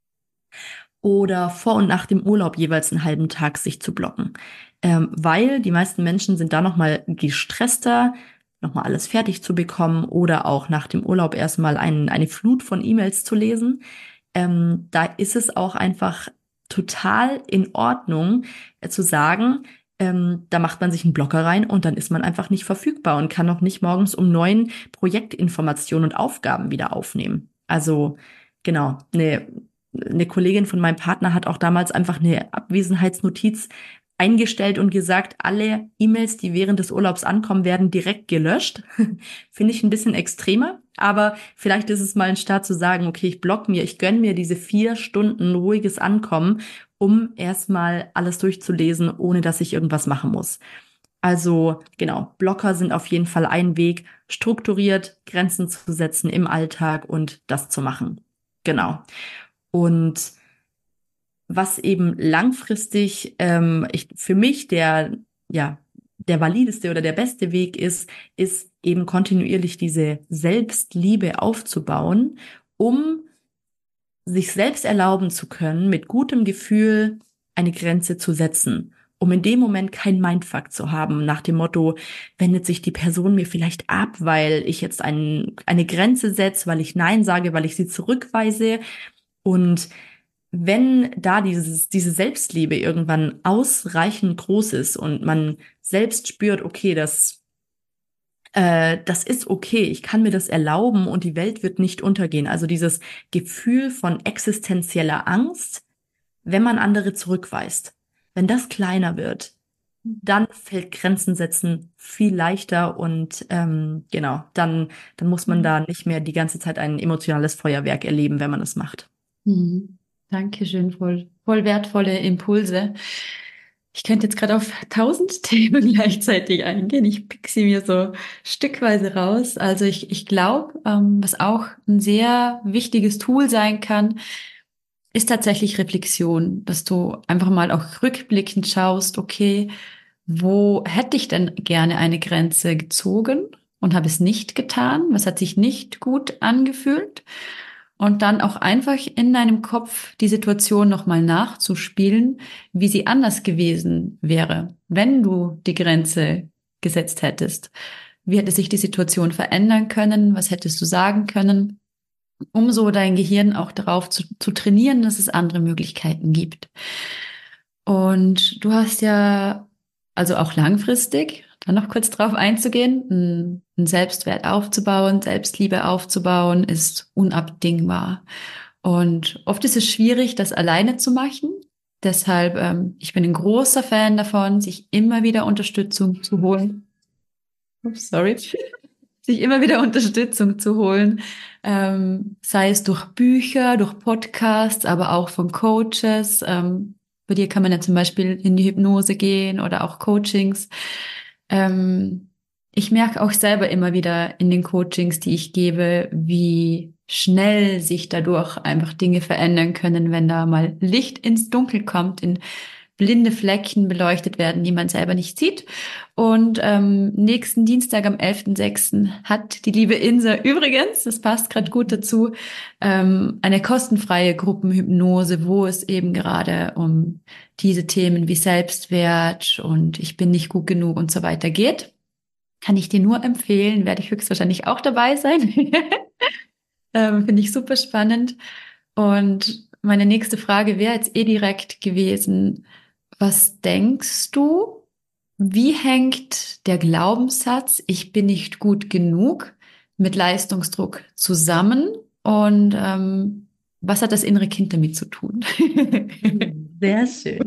Oder vor und nach dem Urlaub jeweils einen halben Tag sich zu blocken. Ähm, weil die meisten Menschen sind da nochmal gestresster, nochmal alles fertig zu bekommen oder auch nach dem Urlaub erstmal ein, eine Flut von E-Mails zu lesen. Ähm, da ist es auch einfach total in Ordnung, äh, zu sagen, ähm, da macht man sich einen Blocker rein und dann ist man einfach nicht verfügbar und kann auch nicht morgens um neun Projektinformationen und Aufgaben wieder aufnehmen. Also genau, eine eine Kollegin von meinem Partner hat auch damals einfach eine Abwesenheitsnotiz eingestellt und gesagt, alle E-Mails, die während des Urlaubs ankommen, werden direkt gelöscht. Finde ich ein bisschen extremer, aber vielleicht ist es mal ein Start zu sagen, okay, ich block mir, ich gönn mir diese vier Stunden ruhiges Ankommen, um erstmal alles durchzulesen, ohne dass ich irgendwas machen muss. Also genau, Blocker sind auf jeden Fall ein Weg, strukturiert Grenzen zu setzen im Alltag und das zu machen. Genau. Und was eben langfristig ähm, ich, für mich der, ja, der valideste oder der beste Weg ist, ist eben kontinuierlich diese Selbstliebe aufzubauen, um sich selbst erlauben zu können, mit gutem Gefühl eine Grenze zu setzen, um in dem Moment kein Mindfuck zu haben, nach dem Motto, wendet sich die Person mir vielleicht ab, weil ich jetzt ein, eine Grenze setze, weil ich Nein sage, weil ich sie zurückweise. Und wenn da dieses, diese Selbstliebe irgendwann ausreichend groß ist und man selbst spürt, okay, das, äh, das ist okay, ich kann mir das erlauben und die Welt wird nicht untergehen. Also dieses Gefühl von existenzieller Angst, wenn man andere zurückweist, wenn das kleiner wird, dann fällt Grenzen setzen viel leichter und ähm, genau, dann, dann muss man da nicht mehr die ganze Zeit ein emotionales Feuerwerk erleben, wenn man es macht. Mhm. Dankeschön, voll, voll wertvolle Impulse. Ich könnte jetzt gerade auf tausend Themen gleichzeitig eingehen. Ich pick sie mir so stückweise raus. Also ich, ich glaube, ähm, was auch ein sehr wichtiges Tool sein kann, ist tatsächlich Reflexion, dass du einfach mal auch rückblickend schaust, okay, wo hätte ich denn gerne eine Grenze gezogen und habe es nicht getan? Was hat sich nicht gut angefühlt? Und dann auch einfach in deinem Kopf die Situation nochmal nachzuspielen, wie sie anders gewesen wäre, wenn du die Grenze gesetzt hättest. Wie hätte sich die Situation verändern können? Was hättest du sagen können? Um so dein Gehirn auch darauf zu, zu trainieren, dass es andere Möglichkeiten gibt. Und du hast ja, also auch langfristig, da noch kurz drauf einzugehen, einen Selbstwert aufzubauen, Selbstliebe aufzubauen, ist unabdingbar. Und oft ist es schwierig, das alleine zu machen. Deshalb, ähm, ich bin ein großer Fan davon, sich immer wieder Unterstützung zu holen. Ups, sorry. Sich immer wieder Unterstützung zu holen, ähm, sei es durch Bücher, durch Podcasts, aber auch von Coaches. Ähm, bei dir kann man ja zum Beispiel in die Hypnose gehen oder auch Coachings. Ähm, ich merke auch selber immer wieder in den Coachings, die ich gebe, wie schnell sich dadurch einfach Dinge verändern können, wenn da mal Licht ins Dunkel kommt, in blinde Flecken beleuchtet werden, die man selber nicht sieht. Und ähm, nächsten Dienstag am elften sechsten hat die liebe Insa übrigens, das passt gerade gut dazu, ähm, eine kostenfreie Gruppenhypnose, wo es eben gerade um diese Themen wie Selbstwert und ich bin nicht gut genug und so weiter geht. Kann ich dir nur empfehlen, werde ich höchstwahrscheinlich auch dabei sein. ähm, finde ich super spannend. Und meine nächste Frage wäre jetzt eh direkt gewesen, was denkst du, wie hängt der Glaubenssatz, ich bin nicht gut genug, mit Leistungsdruck zusammen? Und ähm, was hat das innere Kind damit zu tun? Sehr schön.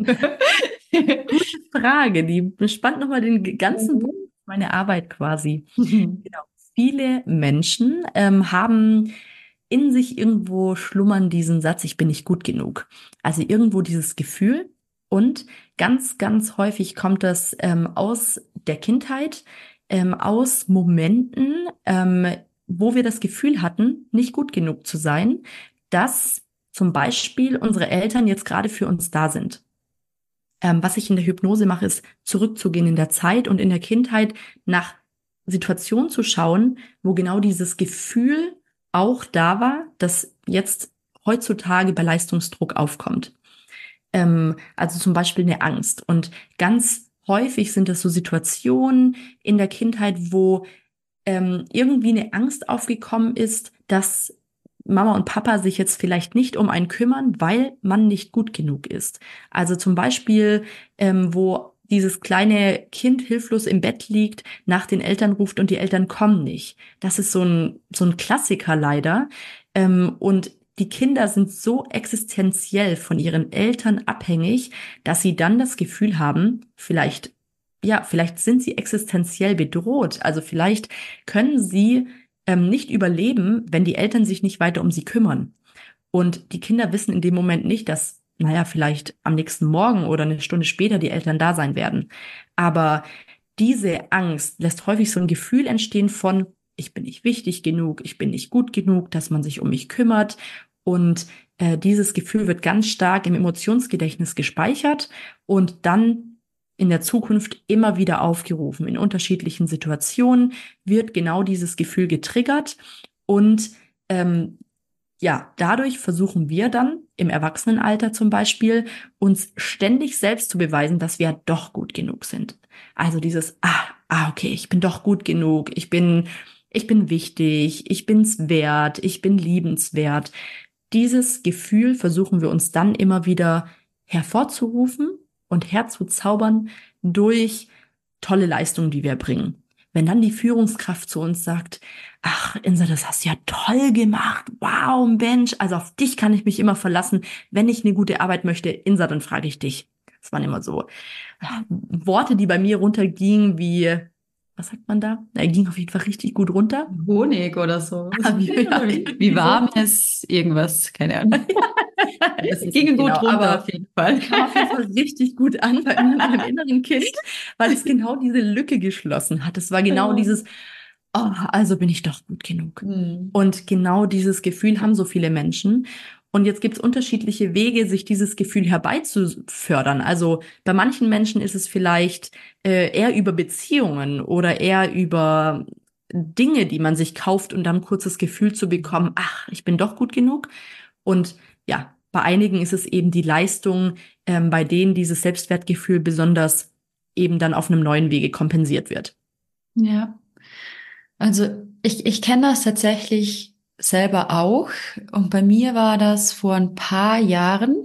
Gute Frage, die bespannt nochmal den ganzen Punkt meine Arbeit quasi. Genau. Viele Menschen ähm, haben in sich irgendwo schlummern diesen Satz, ich bin nicht gut genug. Also irgendwo dieses Gefühl. Und ganz, ganz häufig kommt das ähm, aus der Kindheit, ähm, aus Momenten, ähm, wo wir das Gefühl hatten, nicht gut genug zu sein, dass zum Beispiel unsere Eltern jetzt gerade für uns da sind. Ähm, was ich in der Hypnose mache, ist zurückzugehen in der Zeit und in der Kindheit nach Situationen zu schauen, wo genau dieses Gefühl auch da war, das jetzt heutzutage bei Leistungsdruck aufkommt. Ähm, also zum Beispiel eine Angst. Und ganz häufig sind das so Situationen in der Kindheit, wo ähm, irgendwie eine Angst aufgekommen ist, dass Mama und Papa sich jetzt vielleicht nicht um einen kümmern, weil man nicht gut genug ist. Also zum Beispiel, ähm, wo dieses kleine Kind hilflos im Bett liegt, nach den Eltern ruft und die Eltern kommen nicht. Das ist so ein, so ein Klassiker leider. Ähm, und die Kinder sind so existenziell von ihren Eltern abhängig, dass sie dann das Gefühl haben, vielleicht, ja, vielleicht sind sie existenziell bedroht. Also vielleicht können sie ähm, nicht überleben, wenn die Eltern sich nicht weiter um sie kümmern. Und die Kinder wissen in dem Moment nicht, dass, naja, vielleicht am nächsten Morgen oder eine Stunde später die Eltern da sein werden. Aber diese Angst lässt häufig so ein Gefühl entstehen von, ich bin nicht wichtig genug, ich bin nicht gut genug, dass man sich um mich kümmert. Und äh, dieses Gefühl wird ganz stark im Emotionsgedächtnis gespeichert und dann in der Zukunft immer wieder aufgerufen. In unterschiedlichen Situationen wird genau dieses Gefühl getriggert und ähm, ja, dadurch versuchen wir dann im Erwachsenenalter zum Beispiel uns ständig selbst zu beweisen, dass wir doch gut genug sind. Also dieses, ah, ah, okay, ich bin doch gut genug, ich bin, ich bin wichtig, ich bin's wert, ich bin liebenswert. Dieses Gefühl versuchen wir uns dann immer wieder hervorzurufen und herzuzaubern durch tolle Leistungen, die wir bringen. Wenn dann die Führungskraft zu uns sagt, ach, Insa, das hast du ja toll gemacht, wow, Mensch, also auf dich kann ich mich immer verlassen. Wenn ich eine gute Arbeit möchte, Insa, dann frage ich dich. Das waren immer so Worte, die bei mir runtergingen wie, was sagt man da? Er ging auf jeden Fall richtig gut runter. Honig oder so. Ah, wie, ja, Wie warmes irgendwas, keine Ahnung. Es ging gut genau, runter aber auf jeden Fall. kam auf jeden Fall richtig gut an bei meinem inneren Kind, weil es genau diese Lücke geschlossen hat. Es war genau dieses, oh, also bin ich doch gut genug. Hm. Und genau dieses Gefühl haben so viele Menschen. Und jetzt gibt es unterschiedliche Wege, sich dieses Gefühl herbeizufördern. Also bei manchen Menschen ist es vielleicht äh, eher über Beziehungen oder eher über Dinge, die man sich kauft und dann ein kurzes Gefühl zu bekommen, ach, ich bin doch gut genug. Und ja, bei einigen ist es eben die Leistung, ähm, bei denen dieses Selbstwertgefühl besonders eben dann auf einem neuen Wege kompensiert wird. Ja, also ich, ich kenne das tatsächlich selber auch. Und bei mir war das vor ein paar Jahren,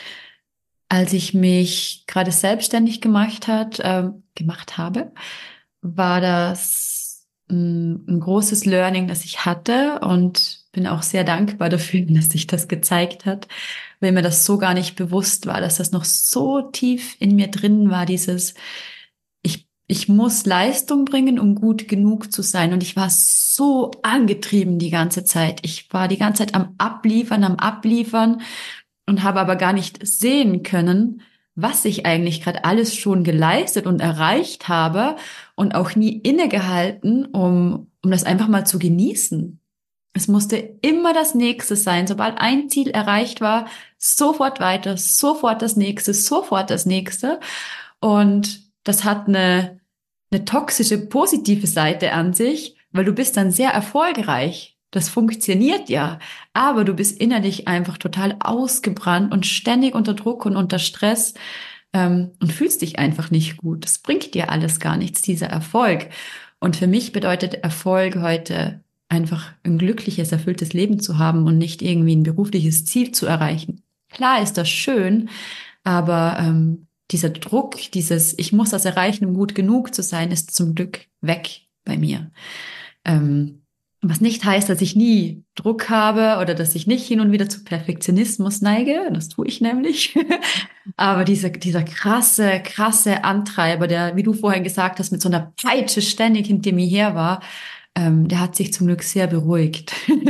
als ich mich gerade selbstständig gemacht hat, äh, gemacht habe, war das ein, ein großes Learning, das ich hatte und bin auch sehr dankbar dafür, dass sich das gezeigt hat, weil mir das so gar nicht bewusst war, dass das noch so tief in mir drin war, dieses ich ich muss Leistung bringen, um gut genug zu sein. Und ich war so angetrieben die ganze Zeit. Ich war die ganze Zeit am Abliefern, am Abliefern und habe aber gar nicht sehen können, was ich eigentlich gerade alles schon geleistet und erreicht habe und auch nie innegehalten, um, um das einfach mal zu genießen. Es musste immer das Nächste sein. Sobald ein Ziel erreicht war, sofort weiter, sofort das Nächste, sofort das Nächste. Und das hat eine, eine toxische, positive Seite an sich, weil du bist dann sehr erfolgreich. Das funktioniert ja. Aber du bist innerlich einfach total ausgebrannt und ständig unter Druck und unter Stress, ähm, und fühlst dich einfach nicht gut. Das bringt dir alles gar nichts, dieser Erfolg. Und für mich bedeutet Erfolg heute, einfach ein glückliches, erfülltes Leben zu haben und nicht irgendwie ein berufliches Ziel zu erreichen. Klar ist das schön, aber ähm, dieser Druck, dieses Ich muss das erreichen, um gut genug zu sein, ist zum Glück weg bei mir. Ähm, was nicht heißt, dass ich nie Druck habe oder dass ich nicht hin und wieder zu Perfektionismus neige. Das tue ich nämlich. Aber dieser, dieser krasse, krasse Antreiber, der, wie du vorhin gesagt hast, mit so einer Peitsche ständig hinter mir her war, ähm, der hat sich zum Glück sehr beruhigt.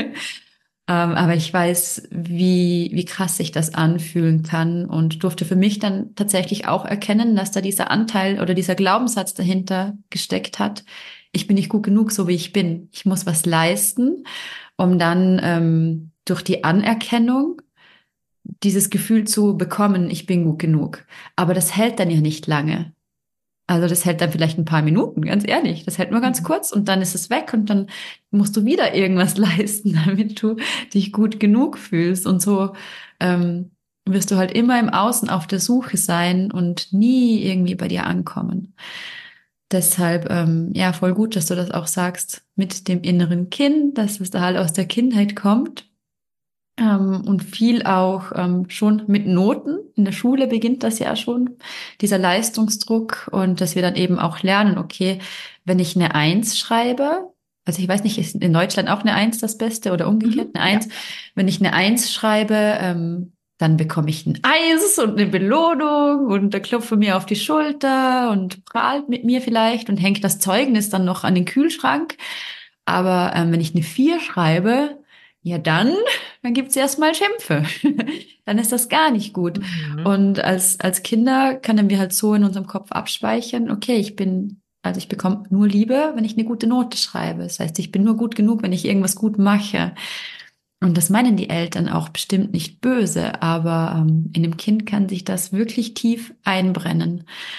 Ähm, aber ich weiß, wie, wie krass sich das anfühlen kann und durfte für mich dann tatsächlich auch erkennen, dass da dieser Anteil oder dieser Glaubenssatz dahinter gesteckt hat. Ich bin nicht gut genug, so wie ich bin. Ich muss was leisten, um dann ähm, durch die Anerkennung dieses Gefühl zu bekommen, ich bin gut genug. Aber das hält dann ja nicht lange. Also das hält dann vielleicht ein paar Minuten, ganz ehrlich. Das hält nur ganz kurz und dann ist es weg und dann musst du wieder irgendwas leisten, damit du dich gut genug fühlst. Und so ähm, wirst du halt immer im Außen auf der Suche sein und nie irgendwie bei dir ankommen. Deshalb, ähm, ja, voll gut, dass du das auch sagst mit dem inneren Kind, dass es da halt aus der Kindheit kommt. Ähm, und viel auch ähm, schon mit Noten. In der Schule beginnt das ja schon, dieser Leistungsdruck und dass wir dann eben auch lernen, okay, wenn ich eine Eins schreibe, also ich weiß nicht, ist in Deutschland auch eine Eins das Beste oder umgekehrt Mhm. eine Eins? Ja. Wenn ich eine Eins schreibe, ähm, dann bekomme ich ein Eis und eine Belohnung und der klopft von mir auf die Schulter und prahlt mit mir vielleicht und hängt das Zeugnis dann noch an den Kühlschrank. Aber ähm, wenn ich eine Vier schreibe, ja dann dann gibt's erstmal Schimpfe. Dann ist das gar nicht gut. Mhm. Und als, als Kinder können wir halt so in unserem Kopf abspeichern, okay, ich bin, also ich bekomme nur Liebe, wenn ich eine gute Note schreibe. Das heißt, ich bin nur gut genug, wenn ich irgendwas gut mache. Und das meinen die Eltern auch bestimmt nicht böse, aber ähm, in dem Kind kann sich das wirklich tief einbrennen.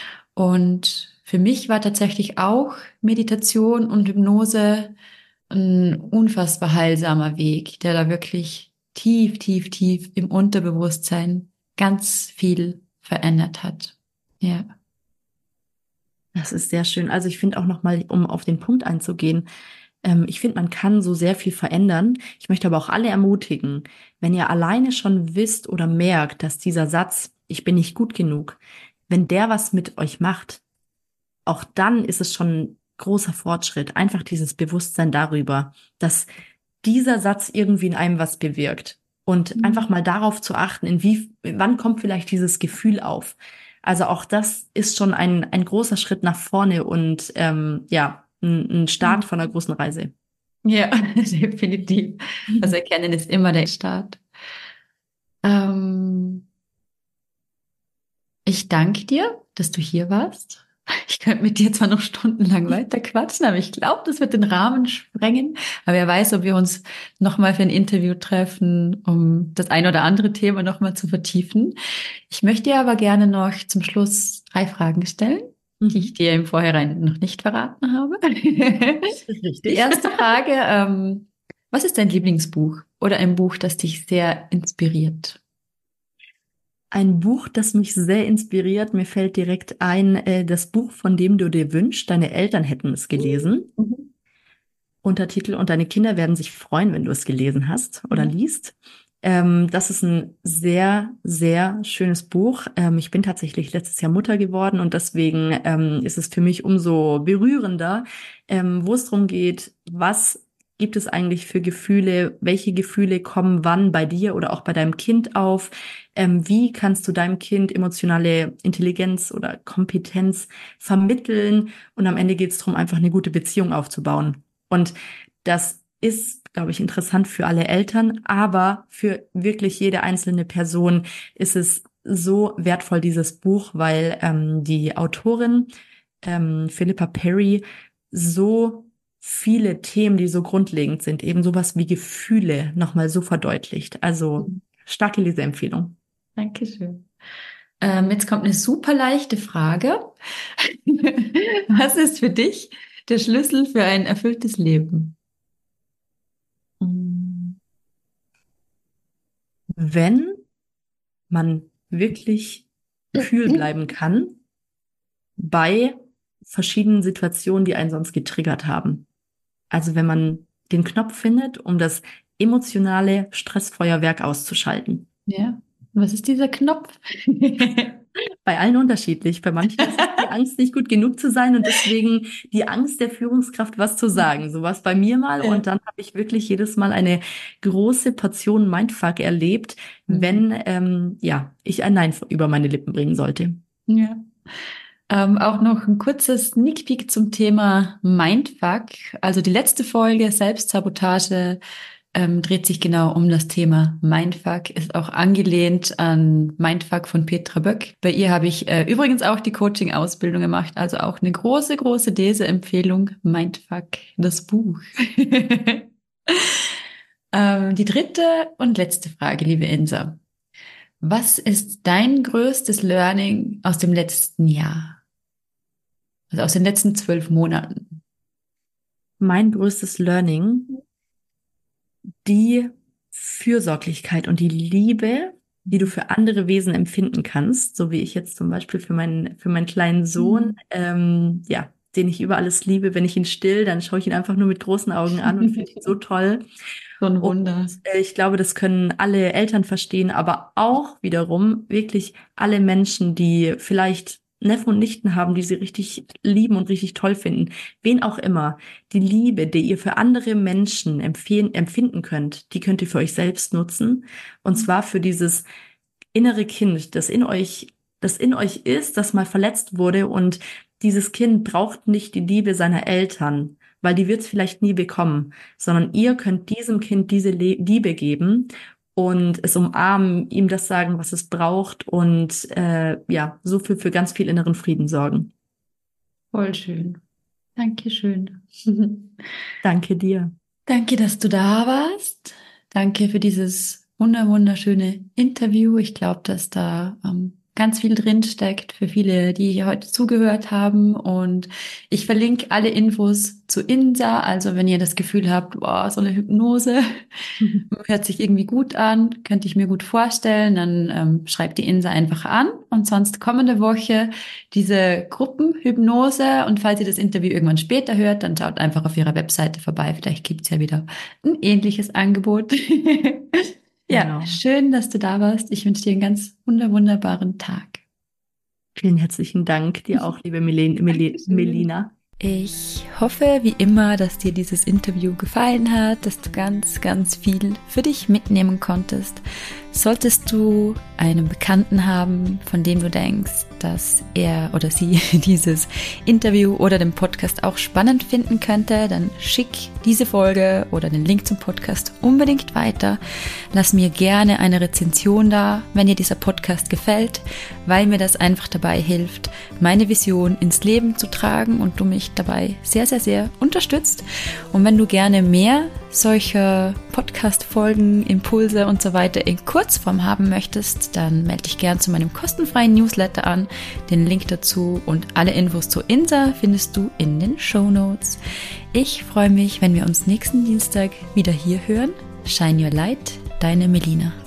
Und für mich war tatsächlich auch Meditation und Hypnose ein unfassbar heilsamer Weg, der da wirklich tief, tief, tief im Unterbewusstsein ganz viel verändert hat. Ja. Das ist sehr schön. Also ich finde auch nochmal, um auf den Punkt einzugehen, ähm, ich finde, man kann so sehr viel verändern. Ich möchte aber auch alle ermutigen, wenn ihr alleine schon wisst oder merkt, dass dieser Satz, ich bin nicht gut genug, wenn der was mit euch macht, auch dann ist es schon ein großer Fortschritt. Einfach dieses Bewusstsein darüber, dass dieser Satz irgendwie in einem was bewirkt. Und einfach mal darauf zu achten, in wie, wann kommt vielleicht dieses Gefühl auf. Also auch das ist schon ein, ein großer Schritt nach vorne und ähm, ja, ein, ein Start von einer großen Reise. Ja, definitiv. Also Erkennen ist immer der Start. Ähm, ich danke dir, dass du hier warst. Ich könnte mit dir zwar noch stundenlang weiter quatschen, aber ich glaube, das wird den Rahmen sprengen. Aber wer weiß, ob wir uns nochmal für ein Interview treffen, um das ein oder andere Thema nochmal zu vertiefen. Ich möchte dir aber gerne noch zum Schluss drei Fragen stellen, die ich Mhm. dir im Vorhinein noch nicht verraten habe. Die Richtig. erste Frage, ähm, was ist dein Lieblingsbuch oder ein Buch, das dich sehr inspiriert? Ein Buch, das mich sehr inspiriert. Mir fällt direkt ein, äh, das Buch, von dem du dir wünschst, deine Eltern hätten es gelesen. Mhm. Untertitel und deine Kinder werden sich freuen, wenn du es gelesen hast oder Ja. liest. Ähm, das ist ein sehr, sehr schönes Buch. Ähm, ich bin tatsächlich letztes Jahr Mutter geworden und deswegen ähm, ist es für mich umso berührender, ähm, wo es darum geht, was gibt es eigentlich für Gefühle, welche Gefühle kommen wann bei dir oder auch bei deinem Kind auf, ähm, wie kannst du deinem Kind emotionale Intelligenz oder Kompetenz vermitteln und am Ende geht es darum, einfach eine gute Beziehung aufzubauen. Und das ist, glaube ich, interessant für alle Eltern, aber für wirklich jede einzelne Person ist es so wertvoll, dieses Buch, weil ähm, die Autorin ähm, Philippa Perry so viele Themen, die so grundlegend sind, eben sowas wie Gefühle nochmal so verdeutlicht. Also starke Leseempfehlung. Dankeschön. Ähm, jetzt kommt eine super leichte Frage. Was ist für dich der Schlüssel für ein erfülltes Leben? Wenn man wirklich kühl bleiben kann bei verschiedenen Situationen, die einen sonst getriggert haben. Also wenn man den Knopf findet, um das emotionale Stressfeuerwerk auszuschalten. Ja. Was ist dieser Knopf? Bei allen unterschiedlich. Bei manchen ist die Angst, nicht gut genug zu sein und deswegen die Angst der Führungskraft, was zu sagen. So war es bei mir mal. Ja. Und dann habe ich wirklich jedes Mal eine große Portion Mindfuck erlebt, mhm. wenn ähm, ja ich ein Nein über meine Lippen bringen sollte. Ja. Ähm, auch noch ein kurzes Sneak Peek zum Thema Mindfuck. Also die letzte Folge Selbstsabotage ähm, dreht sich genau um das Thema Mindfuck, ist auch angelehnt an Mindfuck von Petra Böck. Bei ihr habe ich äh, übrigens auch die Coaching-Ausbildung gemacht, also auch eine große, große Leseempfehlung, Mindfuck, das Buch. ähm, die dritte und letzte Frage, liebe Insa. Was ist dein größtes Learning aus dem letzten Jahr? Also aus den letzten zwölf Monaten? Mein größtes Learning, die Fürsorglichkeit und die Liebe, die du für andere Wesen empfinden kannst, so wie ich jetzt zum Beispiel für meinen, für meinen kleinen Sohn, mhm. ähm, ja, den ich über alles liebe. Wenn ich ihn still, dann schaue ich ihn einfach nur mit großen Augen an und finde ihn so toll. So ein Wunder. Und, äh, ich glaube, das können alle Eltern verstehen, aber auch wiederum wirklich alle Menschen, die vielleicht Neffen und Nichten haben, die sie richtig lieben und richtig toll finden. Wen auch immer. Die Liebe, die ihr für andere Menschen empfehlen, empfinden könnt, die könnt ihr für euch selbst nutzen. Und zwar für dieses innere Kind, das in euch, das in euch ist, das mal verletzt wurde. Und dieses Kind braucht nicht die Liebe seiner Eltern, weil die wird es vielleicht nie bekommen, sondern ihr könnt diesem Kind diese Le- Liebe geben und es umarmen, ihm das sagen, was es braucht und äh, ja, so viel für ganz viel inneren Frieden sorgen. Voll schön. Dankeschön. Danke dir. Danke, dass du da warst. Danke für dieses wunder wunderschöne Interview. Ich glaube, dass da ähm, ganz viel drin steckt für viele, die hier heute zugehört haben. Und ich verlinke alle Infos zu Insa. Also wenn ihr das Gefühl habt, boah, so eine Hypnose mhm. hört sich irgendwie gut an, könnte ich mir gut vorstellen, dann ähm, schreibt die Insa einfach an. Und sonst kommende Woche diese Gruppenhypnose. Und falls ihr das Interview irgendwann später hört, dann schaut einfach auf ihrer Webseite vorbei. Vielleicht gibt's ja wieder ein ähnliches Angebot. Ja, genau. Schön, dass du da warst. Ich wünsche dir einen ganz wunder, wunderbaren Tag. Vielen herzlichen Dank dir auch, liebe Melen- Mel- Melina. Ich hoffe, wie immer, dass dir dieses Interview gefallen hat, dass du ganz, ganz viel für dich mitnehmen konntest. Solltest du einen Bekannten haben, von dem du denkst, dass er oder sie dieses Interview oder den Podcast auch spannend finden könnte, dann schick diese Folge oder den Link zum Podcast unbedingt weiter. Lass mir gerne eine Rezension da, wenn dir dieser Podcast gefällt, weil mir das einfach dabei hilft, meine Vision ins Leben zu tragen und du mich dabei sehr, sehr, sehr unterstützt. Und wenn du gerne mehr solche Podcast-Folgen, Impulse und so weiter in Kurzform haben möchtest, dann melde dich gern zu meinem kostenfreien Newsletter an. Den Link dazu und alle Infos zu Insa findest du in den Shownotes. Ich freue mich, wenn wir uns nächsten Dienstag wieder hier hören. Shine Your Light, deine Melina.